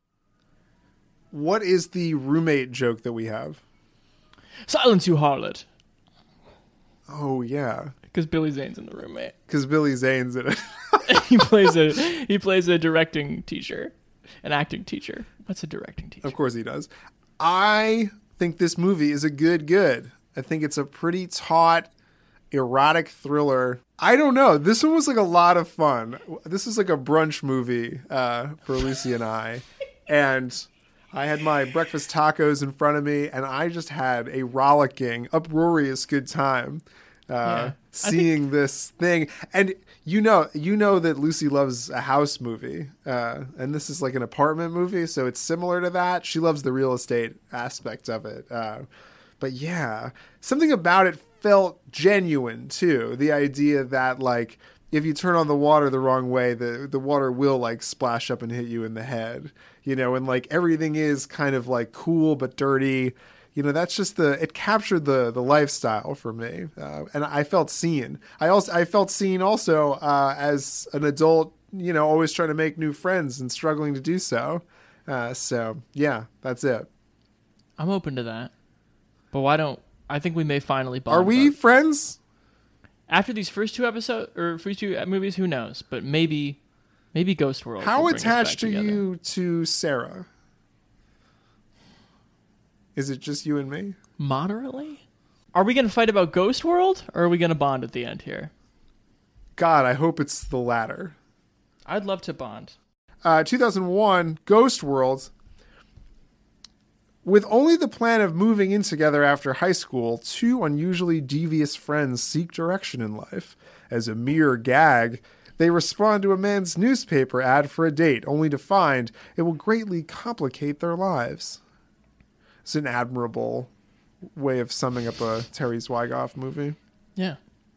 What is the roommate joke that we have? Silence, you harlot. Oh, yeah. Because Billy Zane's in The Roommate. Because Billy Zane's in it. he plays a he plays a directing teacher, an acting teacher. What's a directing teacher? Of course he does. I think this movie is a good good. I think it's a pretty taut, erotic thriller. I don't know. This one was like a lot of fun. This is like a brunch movie uh, for Lucy and I. And I had my breakfast tacos in front of me, and I just had a rollicking, uproarious good time uh, yeah, seeing think... this thing. And you know, you know that Lucy loves a house movie, uh, and this is like an apartment movie, so it's similar to that. She loves the real estate aspect of it. Uh, but yeah, something about it felt genuine too. The idea that like, if you turn on the water the wrong way, the, the water will like splash up and hit you in the head, you know, and like everything is kind of like cool but dirty. You know, that's just the, it captured the the lifestyle for me. Uh, and I felt seen. I also, I felt seen also uh, as an adult, you know, always trying to make new friends and struggling to do so. Uh, so yeah, that's it. I'm open to that. But why don't, I think we may finally bond. Are we about- friends? After these first two episodes or first two movies, who knows? But maybe, maybe Ghost World. How will bring us back attached are together. you to Sarah? Is it just you and me? Moderately. Are we going to fight about Ghost World, or are we going to bond at the end here? God, I hope it's the latter. I'd love to bond. Uh, two thousand one, Ghost World. With only the plan of moving in together after high school, two unusually devious friends seek direction in life. As a mere gag, they respond to a man's newspaper ad for a date, only to find it will greatly complicate their lives. It's an admirable way of summing up a Terry Zwigoff movie. Yeah.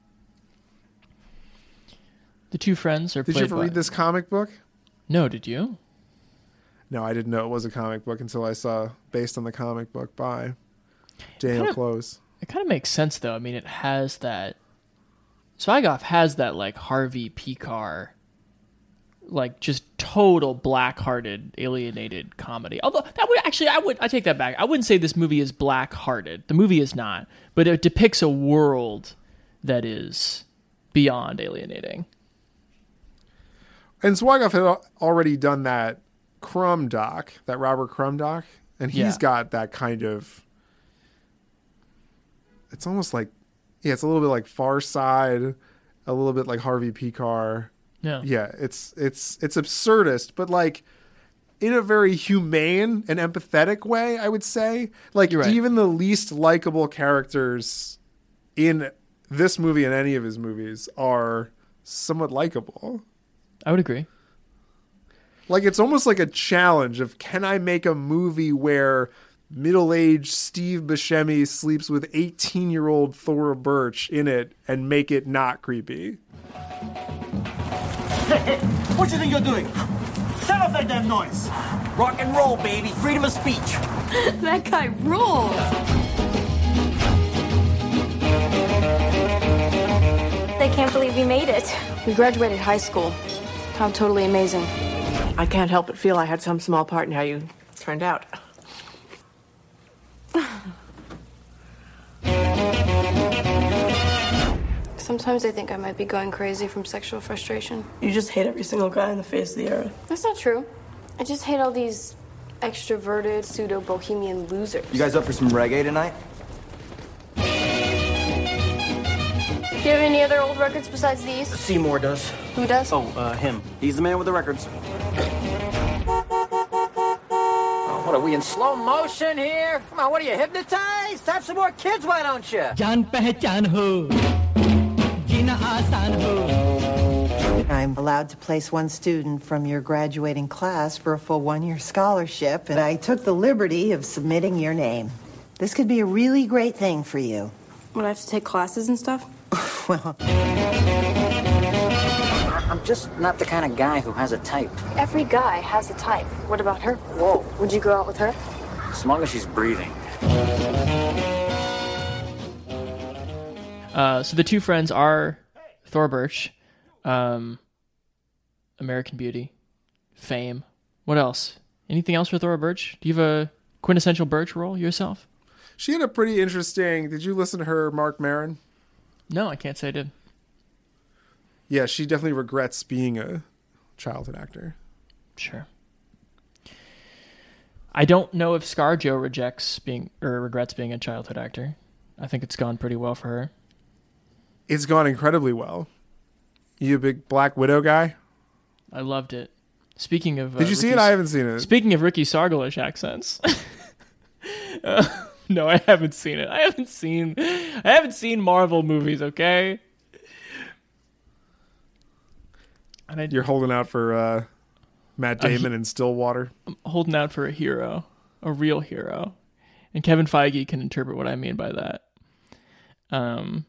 The two friends are Did played you ever by... read this comic book? No, did you? No, I didn't know it was a comic book until I saw based on the comic book by Daniel kinda, Close. It kind of makes sense, though. I mean, it has that... Zwigoff has that, like, Harvey Pekar, like, just total black-hearted, alienated comedy. Although, that would actually, I would, I take that back. I wouldn't say this movie is black-hearted. The movie is not. But it depicts a world that is beyond alienating. And Zwigoff had already done that Crumb doc, that Robert Crumb doc, and he's Yeah. got that kind of, it's almost like, yeah, it's a little bit like Far Side, a little bit like Harvey Pekar. Yeah. Yeah, it's it's it's absurdist, but like in a very humane and empathetic way, I would say. Like You're right. even the least likable characters in this movie and any of his movies are somewhat likable. I would agree. Like, it's almost like a challenge of, can I make a movie where middle-aged Steve Buscemi sleeps with eighteen-year-old Thora Birch in it and make it not creepy? Hey, what you think you're doing? Shut off that damn noise! Rock and roll, baby. Freedom of speech. That guy rules. They can't believe we made it. We graduated high school. How totally amazing. I can't help but feel I had some small part in how you turned out. Sometimes I think I might be going crazy from sexual frustration. You just hate every single guy on the face of the earth. That's not true. I just hate all these extroverted, pseudo-bohemian losers. You guys up for some reggae tonight? Do you have any other old records besides these? Seymour does. Who does? Oh, uh, him. He's the man with the records. Oh, what are we in slow motion here? Come on, what are you, hypnotized? Have some more kids, why don't you? Jaan pehchan ho, jeena aasan ho. I'm allowed to place one student from your graduating class for a full one-year scholarship, and I took the liberty of submitting your name. This could be a really great thing for you. Would I have to take classes and stuff? Well, I'm just not the kind of guy who has a type. Every guy has a type. What about her? Whoa. Would you go out with her? As long as she's breathing. Uh, so the two friends are Thora Birch, um, American Beauty, Fame. What else? Anything else for Thora Birch? Do you have a quintessential Birch role yourself? She had a pretty interesting... Did you listen to her, Mark Maron? No, I can't say I did. Yeah, she definitely regrets being a childhood actor. Sure. I don't know if ScarJo rejects being or regrets being a childhood actor. I think it's gone pretty well for her. It's gone incredibly well. You a big Black Widow guy? I loved it. Speaking of... Did uh, you see Ricky, it? I haven't seen it. Speaking of Ricky Sargalish accents... uh, no, I haven't seen it. I haven't seen I haven't seen Marvel movies, okay? And I, You're holding out for uh, Matt Damon he- in Stillwater? I'm holding out for a hero, a real hero. And Kevin Feige can interpret what I mean by that. Um.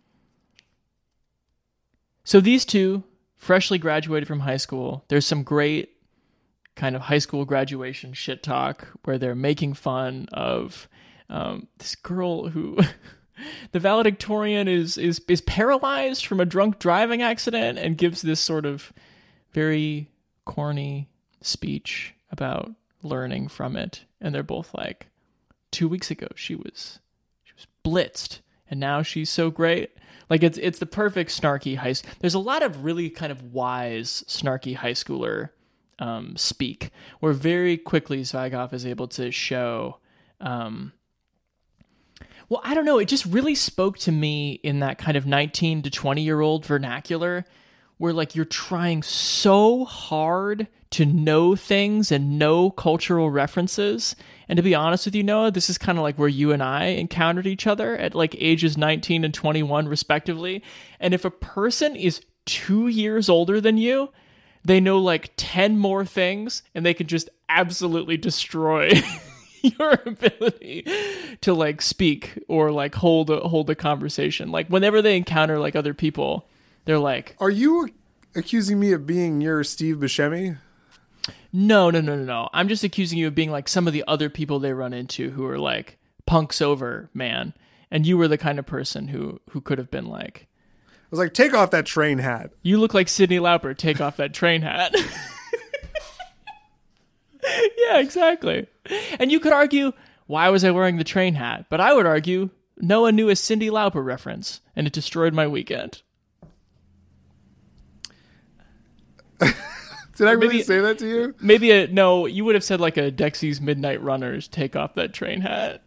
So these two, freshly graduated from high school, there's some great kind of high school graduation shit talk where they're making fun of um, this girl who the valedictorian is, is is paralyzed from a drunk driving accident and gives this sort of very corny speech about learning from it. And they're both like, two weeks ago she was she was blitzed and now she's so great. Like it's it's the perfect snarky high school. There's a lot of really kind of wise snarky high schooler um, speak where very quickly Zwigoff is able to show um, well, I don't know. It just really spoke to me in that kind of nineteen to twenty year old vernacular where like you're trying so hard to know things and know cultural references. And to be honest with you, Noah, this is kind of like where you and I encountered each other at like ages nineteen and twenty-one respectively. And if a person is two years older than you, they know like ten more things and they can just absolutely destroy your ability to like speak or like hold a, hold a conversation. Like whenever they encounter like other people, they're like, "Are you accusing me of being your Steve Buscemi?" No, no, no, no, no. I'm just accusing you of being like some of the other people they run into who are like punks over, man. And you were the kind of person who who could have been like, I was like, take off that train hat. You look like Cyndi Lauper. Take off that train hat. Yeah, exactly. And you could argue, why was I wearing the train hat? But I would argue, Noah knew a Cyndi Lauper reference, and it destroyed my weekend. Did I really maybe, say that to you? Maybe a, no, you would have said like a Dexy's Midnight Runners, take off that train hat.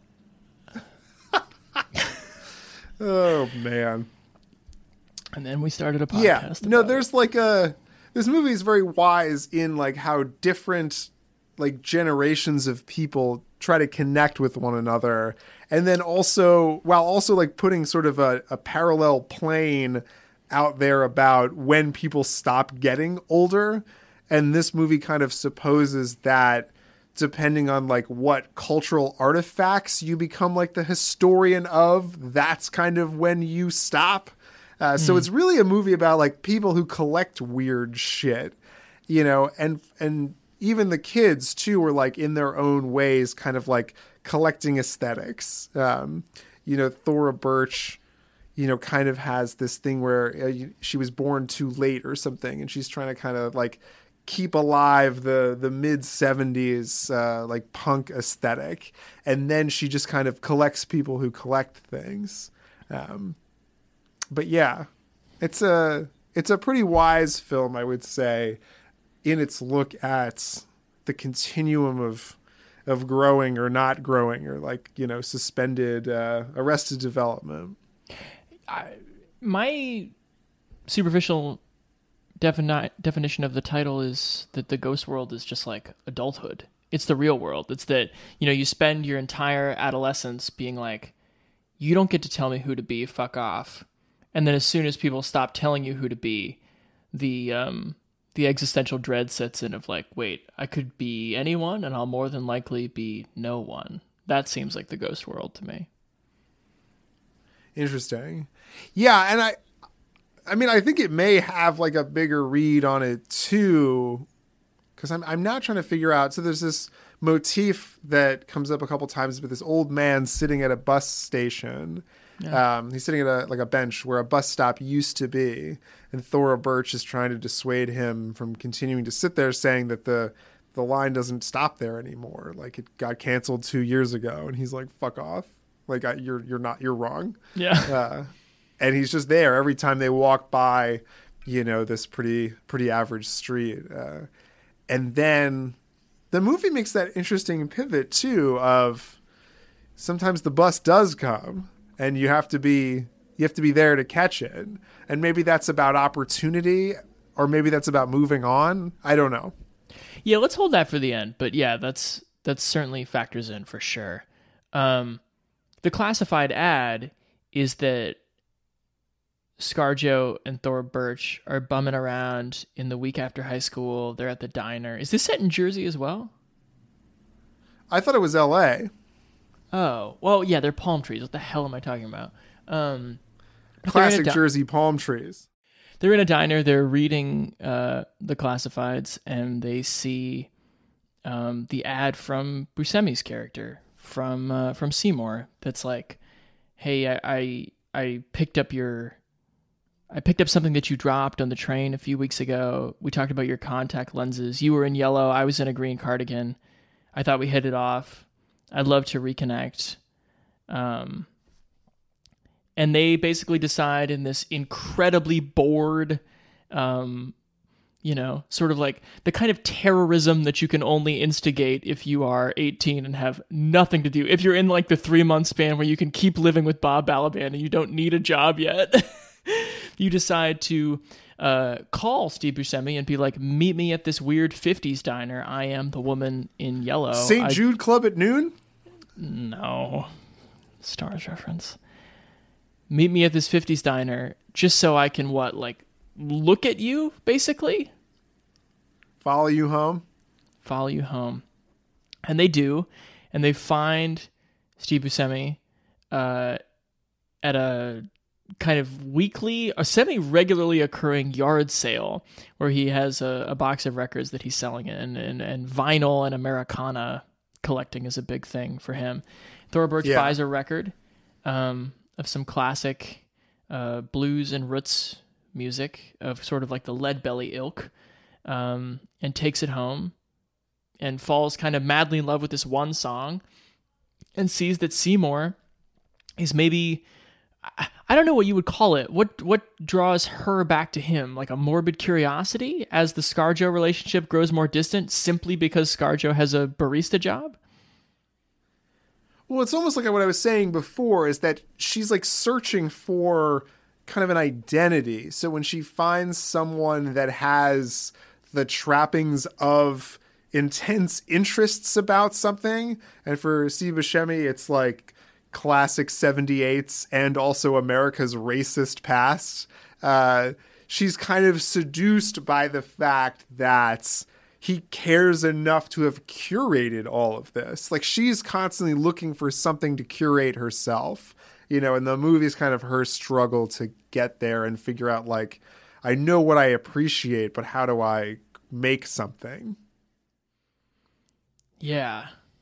Oh, man. And then we started a podcast. Yeah, no, about there's it. like a, this movie is very wise in like how different like generations of people try to connect with one another. And then also, while also like putting sort of a, a parallel plane out there about when people stop getting older. And this movie kind of supposes that depending on like what cultural artifacts you become like the historian of, that's kind of when you stop. Uh, mm. So it's really a movie about like people who collect weird shit, you know, and, and even the kids too were like in their own ways, kind of like collecting aesthetics. Um, you know, Thora Birch, you know, kind of has this thing where uh, she was born too late or something. And she's trying to kind of like keep alive the, the mid seventies, uh, like punk aesthetic. And then she just kind of collects people who collect things. Um, but yeah, it's a, it's a pretty wise film, I would say, in its look at the continuum of, of growing or not growing, or like, you know, suspended, uh, arrested development. I, my superficial defini- definition of the title is that the ghost world is just like adulthood. It's the real world. It's that, you know, you spend your entire adolescence being like, you don't get to tell me who to be, fuck off. And then as soon as people stop telling you who to be, the um, the existential dread sets in of like, wait, I could be anyone and I'll more than likely be no one. That seems like the ghost world to me. Interesting. Yeah, and I I mean, I think it may have like a bigger read on it too, because I'm I'm now trying to figure out, so there's this motif that comes up a couple times with this old man sitting at a bus station. Yeah. Um, he's sitting at a like a bench where a bus stop used to be, and Thora Birch is trying to dissuade him from continuing to sit there, saying that the the line doesn't stop there anymore. Like it got canceled two years ago, and he's like, "Fuck off! Like I, you're you're not you're wrong." Yeah. Uh, and he's just there every time they walk by, you know, this pretty pretty average street. Uh, and then the movie makes that interesting pivot too of sometimes the bus does come. And you have to be you have to be there to catch it. And maybe that's about opportunity, or maybe that's about moving on. I don't know. Yeah, let's hold that for the end. But yeah, that's that's certainly factors in for sure. Um, the classified ad is that ScarJo and Thora Birch are bumming around in the week after high school. They're at the diner. Is this set in Jersey as well? I thought it was L A. Oh, well, yeah, they're palm trees. What the hell am I talking about? Um, Classic di- Jersey palm trees. They're in a diner. They're reading uh, the classifieds, and they see um, the ad from Buscemi's character from uh, from Seymour. That's like, hey, I, I I picked up your, I picked up something that you dropped on the train a few weeks ago. We talked about your contact lenses. You were in yellow. I was in a green cardigan. I thought we hit it off. I'd love to reconnect. Um, and they basically decide in this incredibly bored, um, you know, sort of like the kind of terrorism that you can only instigate if you are eighteen and have nothing to do. If you're in like the three month span where you can keep living with Bob Balaban and you don't need a job yet. you decide to uh, call Steve Buscemi and be like, meet me at this weird fifties diner. I am the woman in yellow. Saint I... Jude Club at noon? No. Stars reference. Meet me at this fifties diner just so I can, what, like, look at you, basically? Follow you home? Follow you home. And they do. And they find Steve Buscemi uh, at a kind of weekly, a semi-regularly occurring yard sale where he has a, a box of records that he's selling in, and, and vinyl and Americana collecting is a big thing for him. Thora Birch Yeah. buys a record um, of some classic uh, blues and roots music of sort of like the Leadbelly ilk, um, and takes it home and falls kind of madly in love with this one song and sees that Seymour is maybe, I don't know what you would call it. What what draws her back to him? Like a morbid curiosity as the ScarJo relationship grows more distant simply because ScarJo has a barista job? Well, it's almost like what I was saying before, is that she's like searching for kind of an identity. So when she finds someone that has the trappings of intense interests about something, and for Steve Buscemi, it's like classic seventy-eights and also America's racist past. Uh, she's kind of seduced by the fact that he cares enough to have curated all of this. Like, she's constantly looking for something to curate herself, you know, and the movie's kind of her struggle to get there and figure out, like, I know what I appreciate, but how do I make something? Yeah.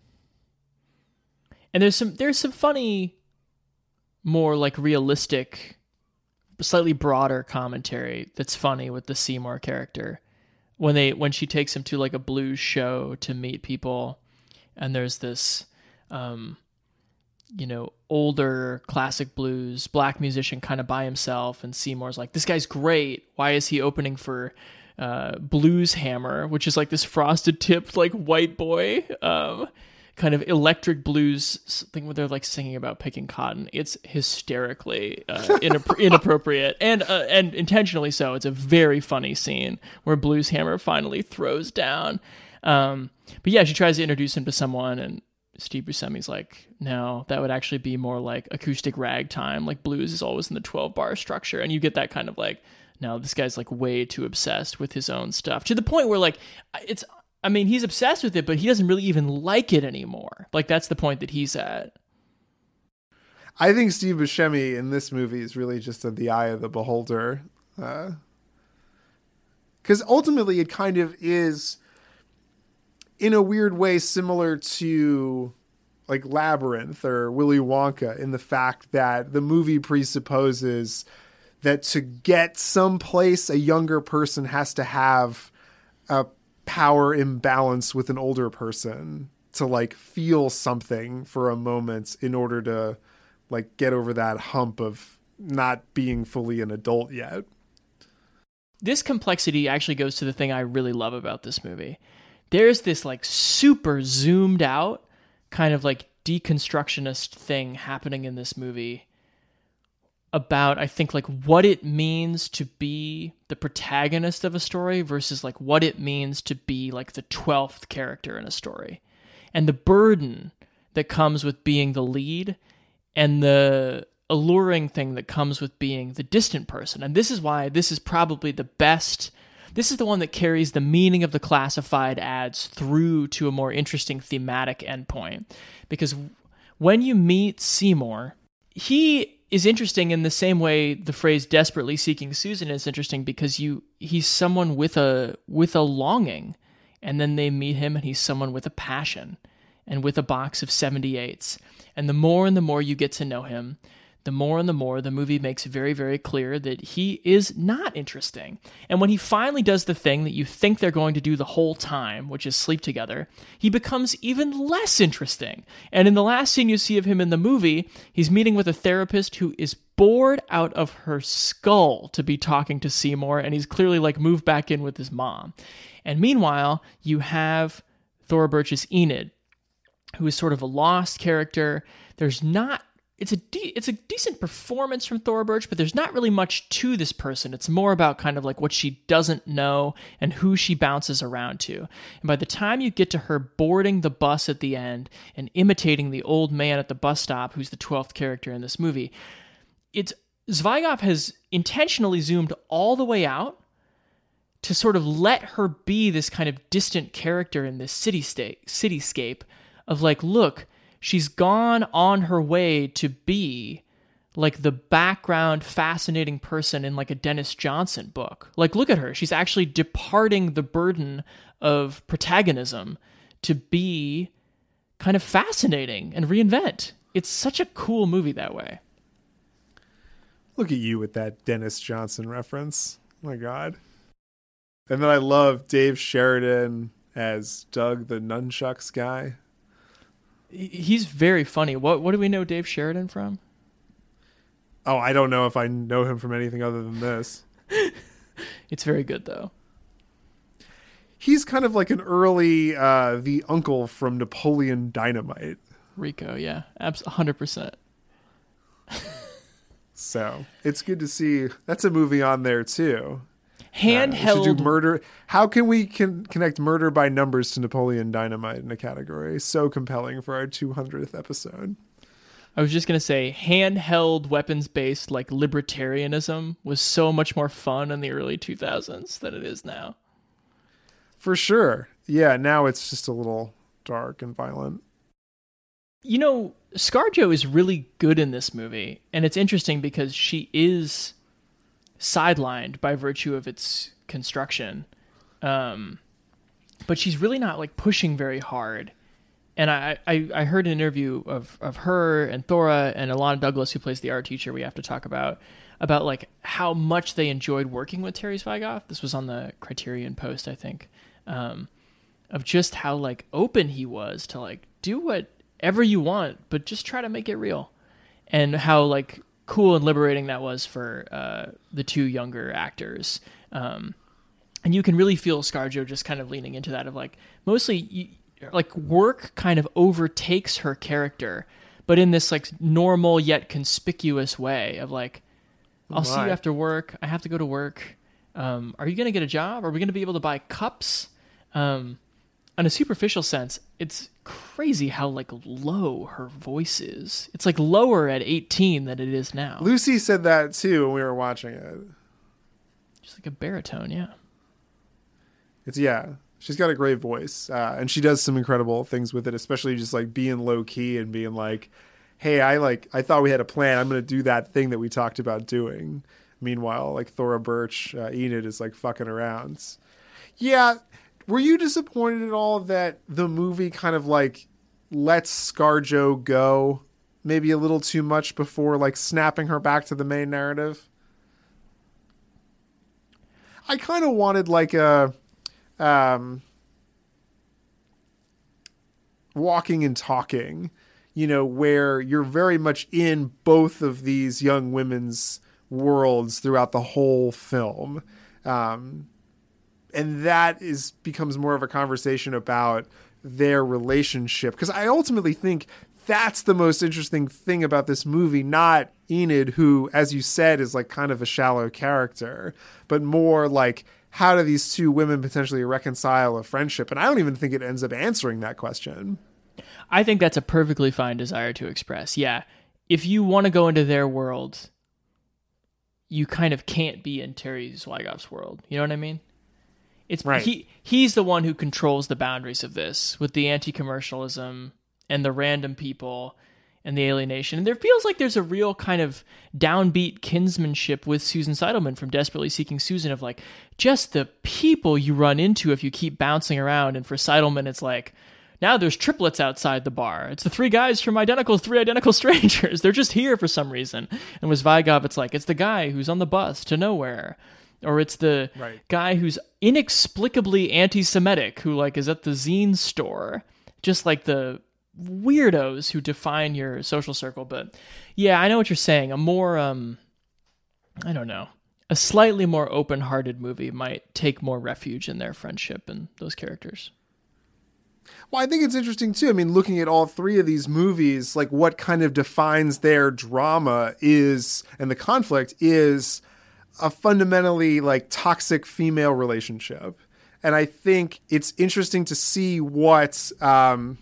And there's some there's some funny, more like realistic, slightly broader commentary that's funny with the Seymour character. When they when she takes him to like a blues show to meet people, and there's this um you know, older classic blues black musician kind of by himself, and Seymour's like, this guy's great. Why is he opening for uh, Blues Hammer, which is like this frosted tipped like white boy um, kind of electric blues thing where they're like singing about picking cotton. It's hysterically uh, inapp- inappropriate and uh, and intentionally so. It's a very funny scene where Blues Hammer finally throws down. Um, but yeah, she tries to introduce him to someone, and Steve Buscemi's like, no, that would actually be more like acoustic ragtime. Like blues is always in the twelve bar structure. And you get that kind of like, no, this guy's like way too obsessed with his own stuff, to the point where like, it's, I mean, he's obsessed with it, but he doesn't really even like it anymore. Like that's the point that he's at. I think Steve Buscemi in this movie is really just in the eye of the beholder. Uh, 'cause ultimately it kind of is, in a weird way, similar to like Labyrinth or Willy Wonka, in the fact that the movie presupposes that to get someplace, a younger person has to have a power imbalance with an older person to like feel something for a moment in order to like get over that hump of not being fully an adult yet. This complexity actually goes to the thing I really love about this movie. There's this like super zoomed out kind of like deconstructionist thing happening in this movie about, I think, like what it means to be the protagonist of a story versus like what it means to be like the twelfth character in a story, and the burden that comes with being the lead and the alluring thing that comes with being the distant person. And this is why this is probably the best. This is the one that carries the meaning of the classified ads through to a more interesting thematic endpoint. Because when you meet Seymour, he is interesting in the same way the phrase desperately seeking Susan is interesting, because you he's someone with a with a longing, and then they meet him and he's someone with a passion and with a box of seventy-eights. And the more and the more you get to know him, the more and the more the movie makes very, very clear that he is not interesting. And when he finally does the thing that you think they're going to do the whole time, which is sleep together, he becomes even less interesting. And in the last scene you see of him in the movie, he's meeting with a therapist who is bored out of her skull to be talking to Seymour, and he's clearly like moved back in with his mom. And meanwhile, you have Thora Birch's Enid, who is sort of a lost character. There's not it's a de- it's a decent performance from Thora Birch, but there's not really much to this person. It's more about kind of like what she doesn't know and who she bounces around to. And by the time you get to her boarding the bus at the end and imitating the old man at the bus stop, who's the twelfth character in this movie, it's Zweighoff has intentionally zoomed all the way out to sort of let her be this kind of distant character in this city-state, cityscape of like, look, she's gone on her way to be like the background fascinating person in like a Dennis Johnson book. Like, look at her. She's actually departing the burden of protagonism to be kind of fascinating and reinvent. It's such a cool movie that way. Look at you with that Dennis Johnson reference. Oh my God. And then I love Dave Sheridan as Doug the nunchucks guy. He's very funny. What what do we know Dave Sheridan from? Oh, I don't know if I know him from anything other than this. It's very good, though. He's kind of like an early, uh, the uncle from Napoleon Dynamite. Rico, yeah. Abs- one hundred percent. So, it's good to see. That's a movie on there, too. Handheld. Uh, should do murder. How can we can connect Murder by Numbers to Napoleon Dynamite in a category? So compelling for our two hundredth episode. I was just going to say, handheld weapons-based like libertarianism was so much more fun in the early two thousands than it is now. For sure. Yeah, now it's just a little dark and violent. You know, ScarJo is really good in this movie, and it's interesting because she is sidelined by virtue of its construction, um, but she's really not like pushing very hard. And I, I, I heard an interview of, of her and Thora and Alana Douglas, who plays the art teacher we have to talk about, about like how much they enjoyed working with Terry Zweighoff. This was on the Criterion Post, I think, um, of just how like open he was to like do whatever you want, but just try to make it real, and how like cool and liberating that was for uh, the two younger actors. Um, and you can really feel ScarJo just kind of leaning into that of like, mostly you, like work kind of overtakes her character, but in this like normal yet conspicuous way of like, I'll see you after work. I have to go to work. Um, are you going to get a job? Are we going to be able to buy cups? Um, in a superficial sense, it's crazy how like low her voice is. It's like lower at eighteen than it is now. Lucy said that too when we were watching it. Just like a baritone, yeah. It's yeah. She's got a great voice, uh, and she does some incredible things with it, especially just like being low key and being like, "Hey, I like I thought we had a plan. I'm going to do that thing that we talked about doing." Meanwhile, like Thora Birch, uh, Enid is like fucking around. Yeah. Were you disappointed at all that the movie kind of like lets ScarJo go maybe a little too much before like snapping her back to the main narrative? I kind of wanted like a um, walking and talking, you know, where you're very much in both of these young women's worlds throughout the whole film. Um, And that is becomes more of a conversation about their relationship. Because I ultimately think that's the most interesting thing about this movie, not Enid, who, as you said, is like kind of a shallow character, but more like, how do these two women potentially reconcile a friendship? And I don't even think it ends up answering that question. I think that's a perfectly fine desire to express. Yeah. If you want to go into their world, you kind of can't be in Terry Zweighoff's world. You know what I mean? It's right. he he's the one who controls the boundaries of this with the anti-commercialism and the random people and the alienation. And there feels like there's a real kind of downbeat kinsmanship with Susan Seidelman from Desperately Seeking Susan, of like just the people you run into if you keep bouncing around. And for Seidelman, it's like, now there's triplets outside the bar. It's the three guys from Identical, Three Identical Strangers. They're just here for some reason. And with Zweighoff, it's like, it's the guy who's on the bus to nowhere. Or it's the right. guy who's inexplicably anti-Semitic, who like is at the zine store. Just like the weirdos who define your social circle. But yeah, I know what you're saying. A more, um, I don't know, a slightly more open-hearted movie might take more refuge in their friendship and those characters. Well, I think it's interesting too. I mean, looking at all three of these movies, like what kind of defines their drama is, and the conflict is a fundamentally like toxic female relationship. And I think it's interesting to see what um,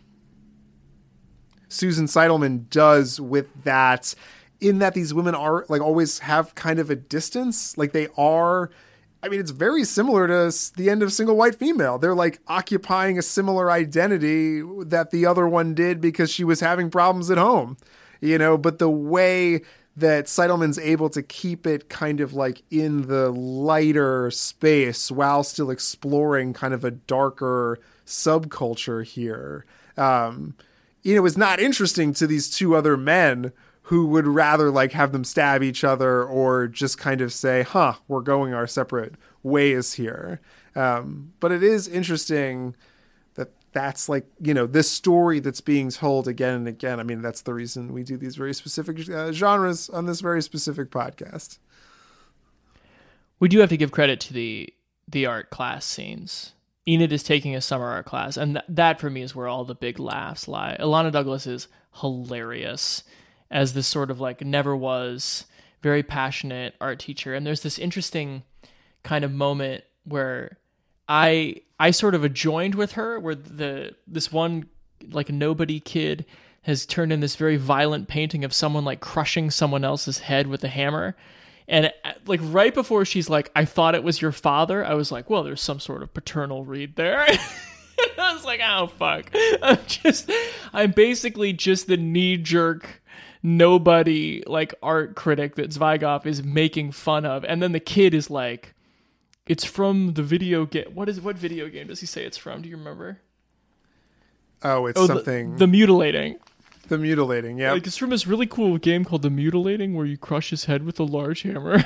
Susan Seidelman does with that, in that these women are like always have kind of a distance. Like they are, I mean, it's very similar to the end of Single White Female. They're like occupying a similar identity that the other one did because she was having problems at home, you know, but the way that Seidelman's able to keep it kind of like in the lighter space while still exploring kind of a darker subculture here, um, you know, is not interesting to these two other men who would rather like have them stab each other or just kind of say, huh, we're going our separate ways here. Um, but it is interesting that that's like, you know, this story that's being told again and again. I mean, that's the reason we do these very specific uh, genres on this very specific podcast. We do have to give credit to the the art class scenes. Enid is taking a summer art class, and th- that for me is where all the big laughs lie. Ilana Douglas is hilarious as this sort of like never was, very passionate art teacher. And there's this interesting kind of moment where I I sort of joined with her, where the this one like nobody kid has turned in this very violent painting of someone like crushing someone else's head with a hammer. And like right before she's like, I thought it was your father, I was like, well, there's some sort of paternal read there. I was like, oh fuck. I'm just I'm basically just the knee-jerk nobody like art critic that Zweighoff is making fun of. And then the kid is like, it's from the video game. What is what video game does he say it's from? Do you remember? Oh, it's oh, something. The, the Mutilating. The Mutilating, yeah. Like it's from this really cool game called The Mutilating, where you crush his head with a large hammer.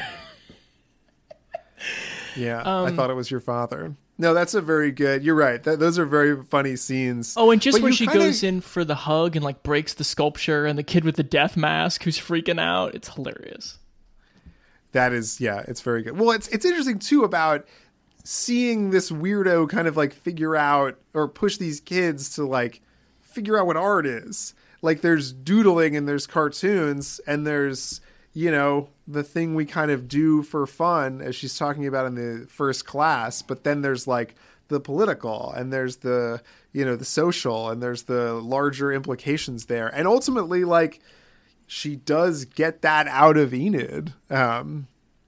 yeah, um, I thought it was your father. No, that's a very good. You're right. That, those are very funny scenes. Oh, and just but when she kinda... goes in for the hug and like breaks the sculpture, and the kid with the death mask who's freaking out, it's hilarious. That is, yeah, it's very good. Well, it's it's interesting too about seeing this weirdo kind of like figure out or push these kids to like figure out what art is. Like there's doodling and there's cartoons and there's, you know, the thing we kind of do for fun, as she's talking about in the first class, but then there's like the political and there's the, you know, the social and there's the larger implications there. And ultimately, like, she does get that out of Enid. Um,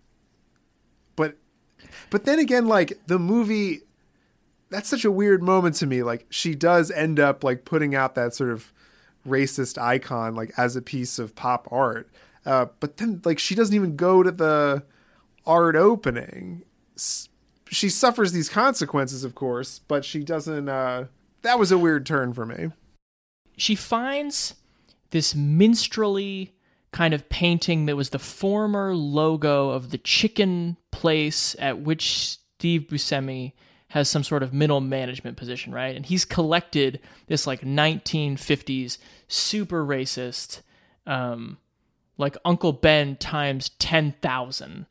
but, but then again, like the movie, that's such a weird moment to me. Like she does end up like putting out that sort of racist icon, like as a piece of pop art. Uh, but then like she doesn't even go to the art opening. S- she suffers these consequences, of course, but she doesn't, uh, that was a weird turn for me. She finds this minstrelly kind of painting that was the former logo of the chicken place at which Steve Buscemi has some sort of middle management position, right? And he's collected this like nineteen fifties super racist, um, like Uncle Ben times ten thousand,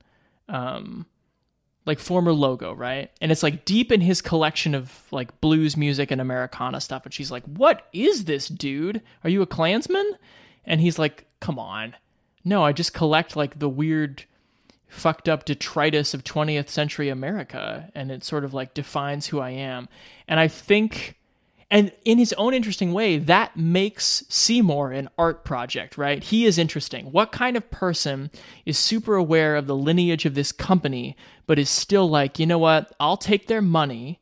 um, like former logo, right? And it's like deep in his collection of like blues music and Americana stuff. And she's like, what is this, dude? Are you a Klansman? And he's like, come on. No, I just collect like the weird fucked up detritus of twentieth century America, and it sort of like defines who I am. And I think, and in his own interesting way, that makes Seymour an art project, right? He is interesting. What kind of person is super aware of the lineage of this company, but is still like, you know what, I'll take their money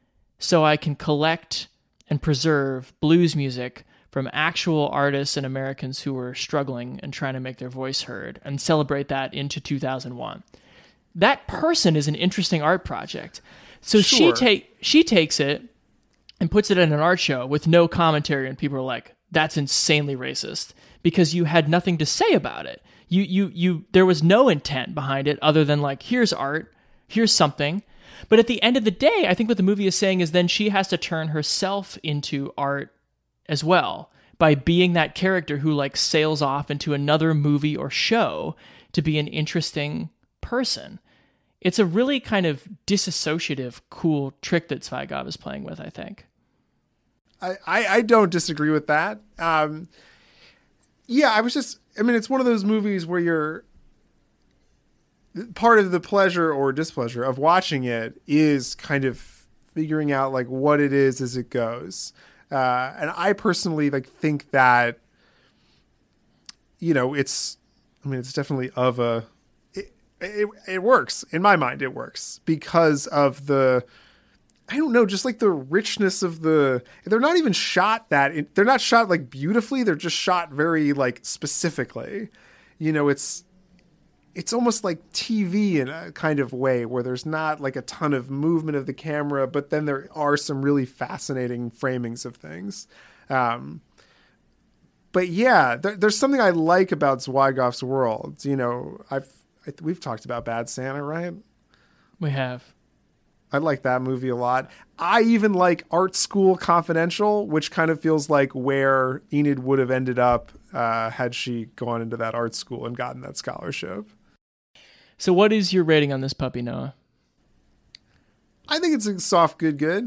so I can collect and preserve blues music from actual artists and Americans who were struggling and trying to make their voice heard, and celebrate that into two thousand one. That person is an interesting art project. So sure. she take she takes it and puts it in an art show with no commentary, and people are like, that's insanely racist, because you had nothing to say about it. You you you there was no intent behind it other than like, here's art, here's something. But at the end of the day, I think what the movie is saying is then she has to turn herself into art as well, by being that character who like sails off into another movie or show to be an interesting person. It's a really kind of disassociative, cool trick that Zweighoff is playing with, I think. I, I, I don't disagree with that. Um, yeah, I was just, I mean, it's one of those movies where you're, part of the pleasure or displeasure of watching it is kind of figuring out like what it is as it goes. Uh, and I personally like think that, you know, it's, I mean, it's definitely of a, it, it, it works in my mind. It works because of the, I don't know, just like the richness of the, they're not even shot that, they're not shot like beautifully. They're just shot very like specifically, you know, it's, it's almost like T V in a kind of way where there's not like a ton of movement of the camera, but then there are some really fascinating framings of things. Um, but yeah, there, there's something I like about Zwigoff's world. You know, I've, I, we've talked about Bad Santa, right? We have. I like that movie a lot. I even like Art School Confidential, which kind of feels like where Enid would have ended up uh, had she gone into that art school and gotten that scholarship. So what is your rating on this puppy, Noah? I think it's a soft good good.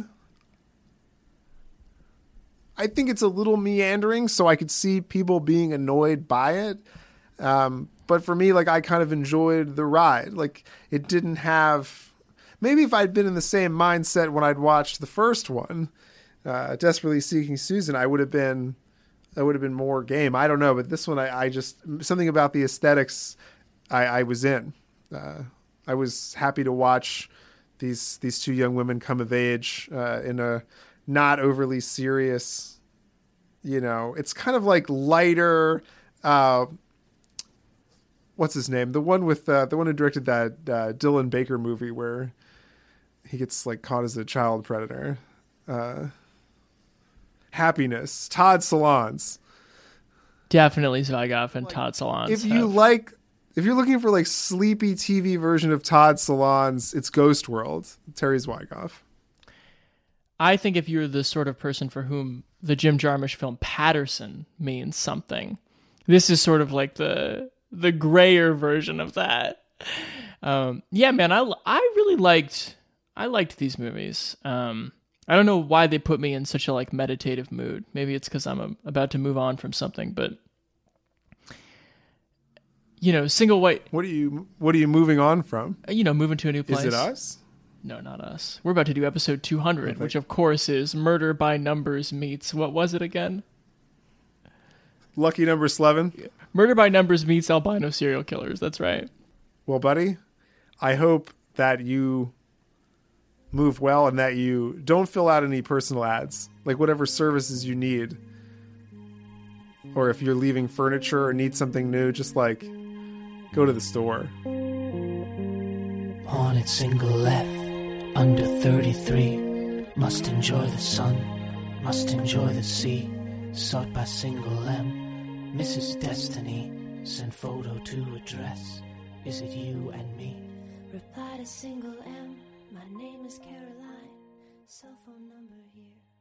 I think it's a little meandering, so I could see people being annoyed by it. Um, but for me, like, I kind of enjoyed the ride. Like, it didn't have... Maybe if I'd been in the same mindset when I'd watched the first one, uh, Desperately Seeking Susan, I would have been... I would have been more game. I don't know, but this one, I, I just... Something about the aesthetics I, I was in. Uh, I was happy to watch these these two young women come of age uh, in a not overly serious, you know, it's kind of like lighter. Uh, what's his name? The one with uh, the one who directed that uh, Dylan Baker movie where he gets like caught as a child predator. Uh, Happiness. Todd Solondz. Definitely Zwigoff and like, Todd Solondz. If you have... like. If you're looking for like sleepy T V version of Todd Solondz, it's Ghost World, Terry Zwigoff. I think if you're the sort of person for whom the Jim Jarmusch film Patterson means something, this is sort of like the the grayer version of that. Um, yeah, man, I, I really liked I liked these movies. Um, I don't know why they put me in such a like meditative mood. Maybe it's because I'm a, about to move on from something, but. You know, Single White. What are you? What are you moving on from? You know, moving to a new place. Is it us? No, not us. We're about to do episode two hundred, which of course is Murder by Numbers meets what was it again? Lucky Number Eleven. Murder by Numbers meets albino serial killers. That's right. Well, buddy, I hope that you move well and that you don't fill out any personal ads, like whatever services you need, or if you're leaving furniture or need something new, just like. Go to the store. On its single left, under thirty-three, must enjoy the sun, must enjoy the sea, sought by single M, Missus Destiny, send photo to address, is it you and me? Reply to single M, my name is Caroline, cell phone number here.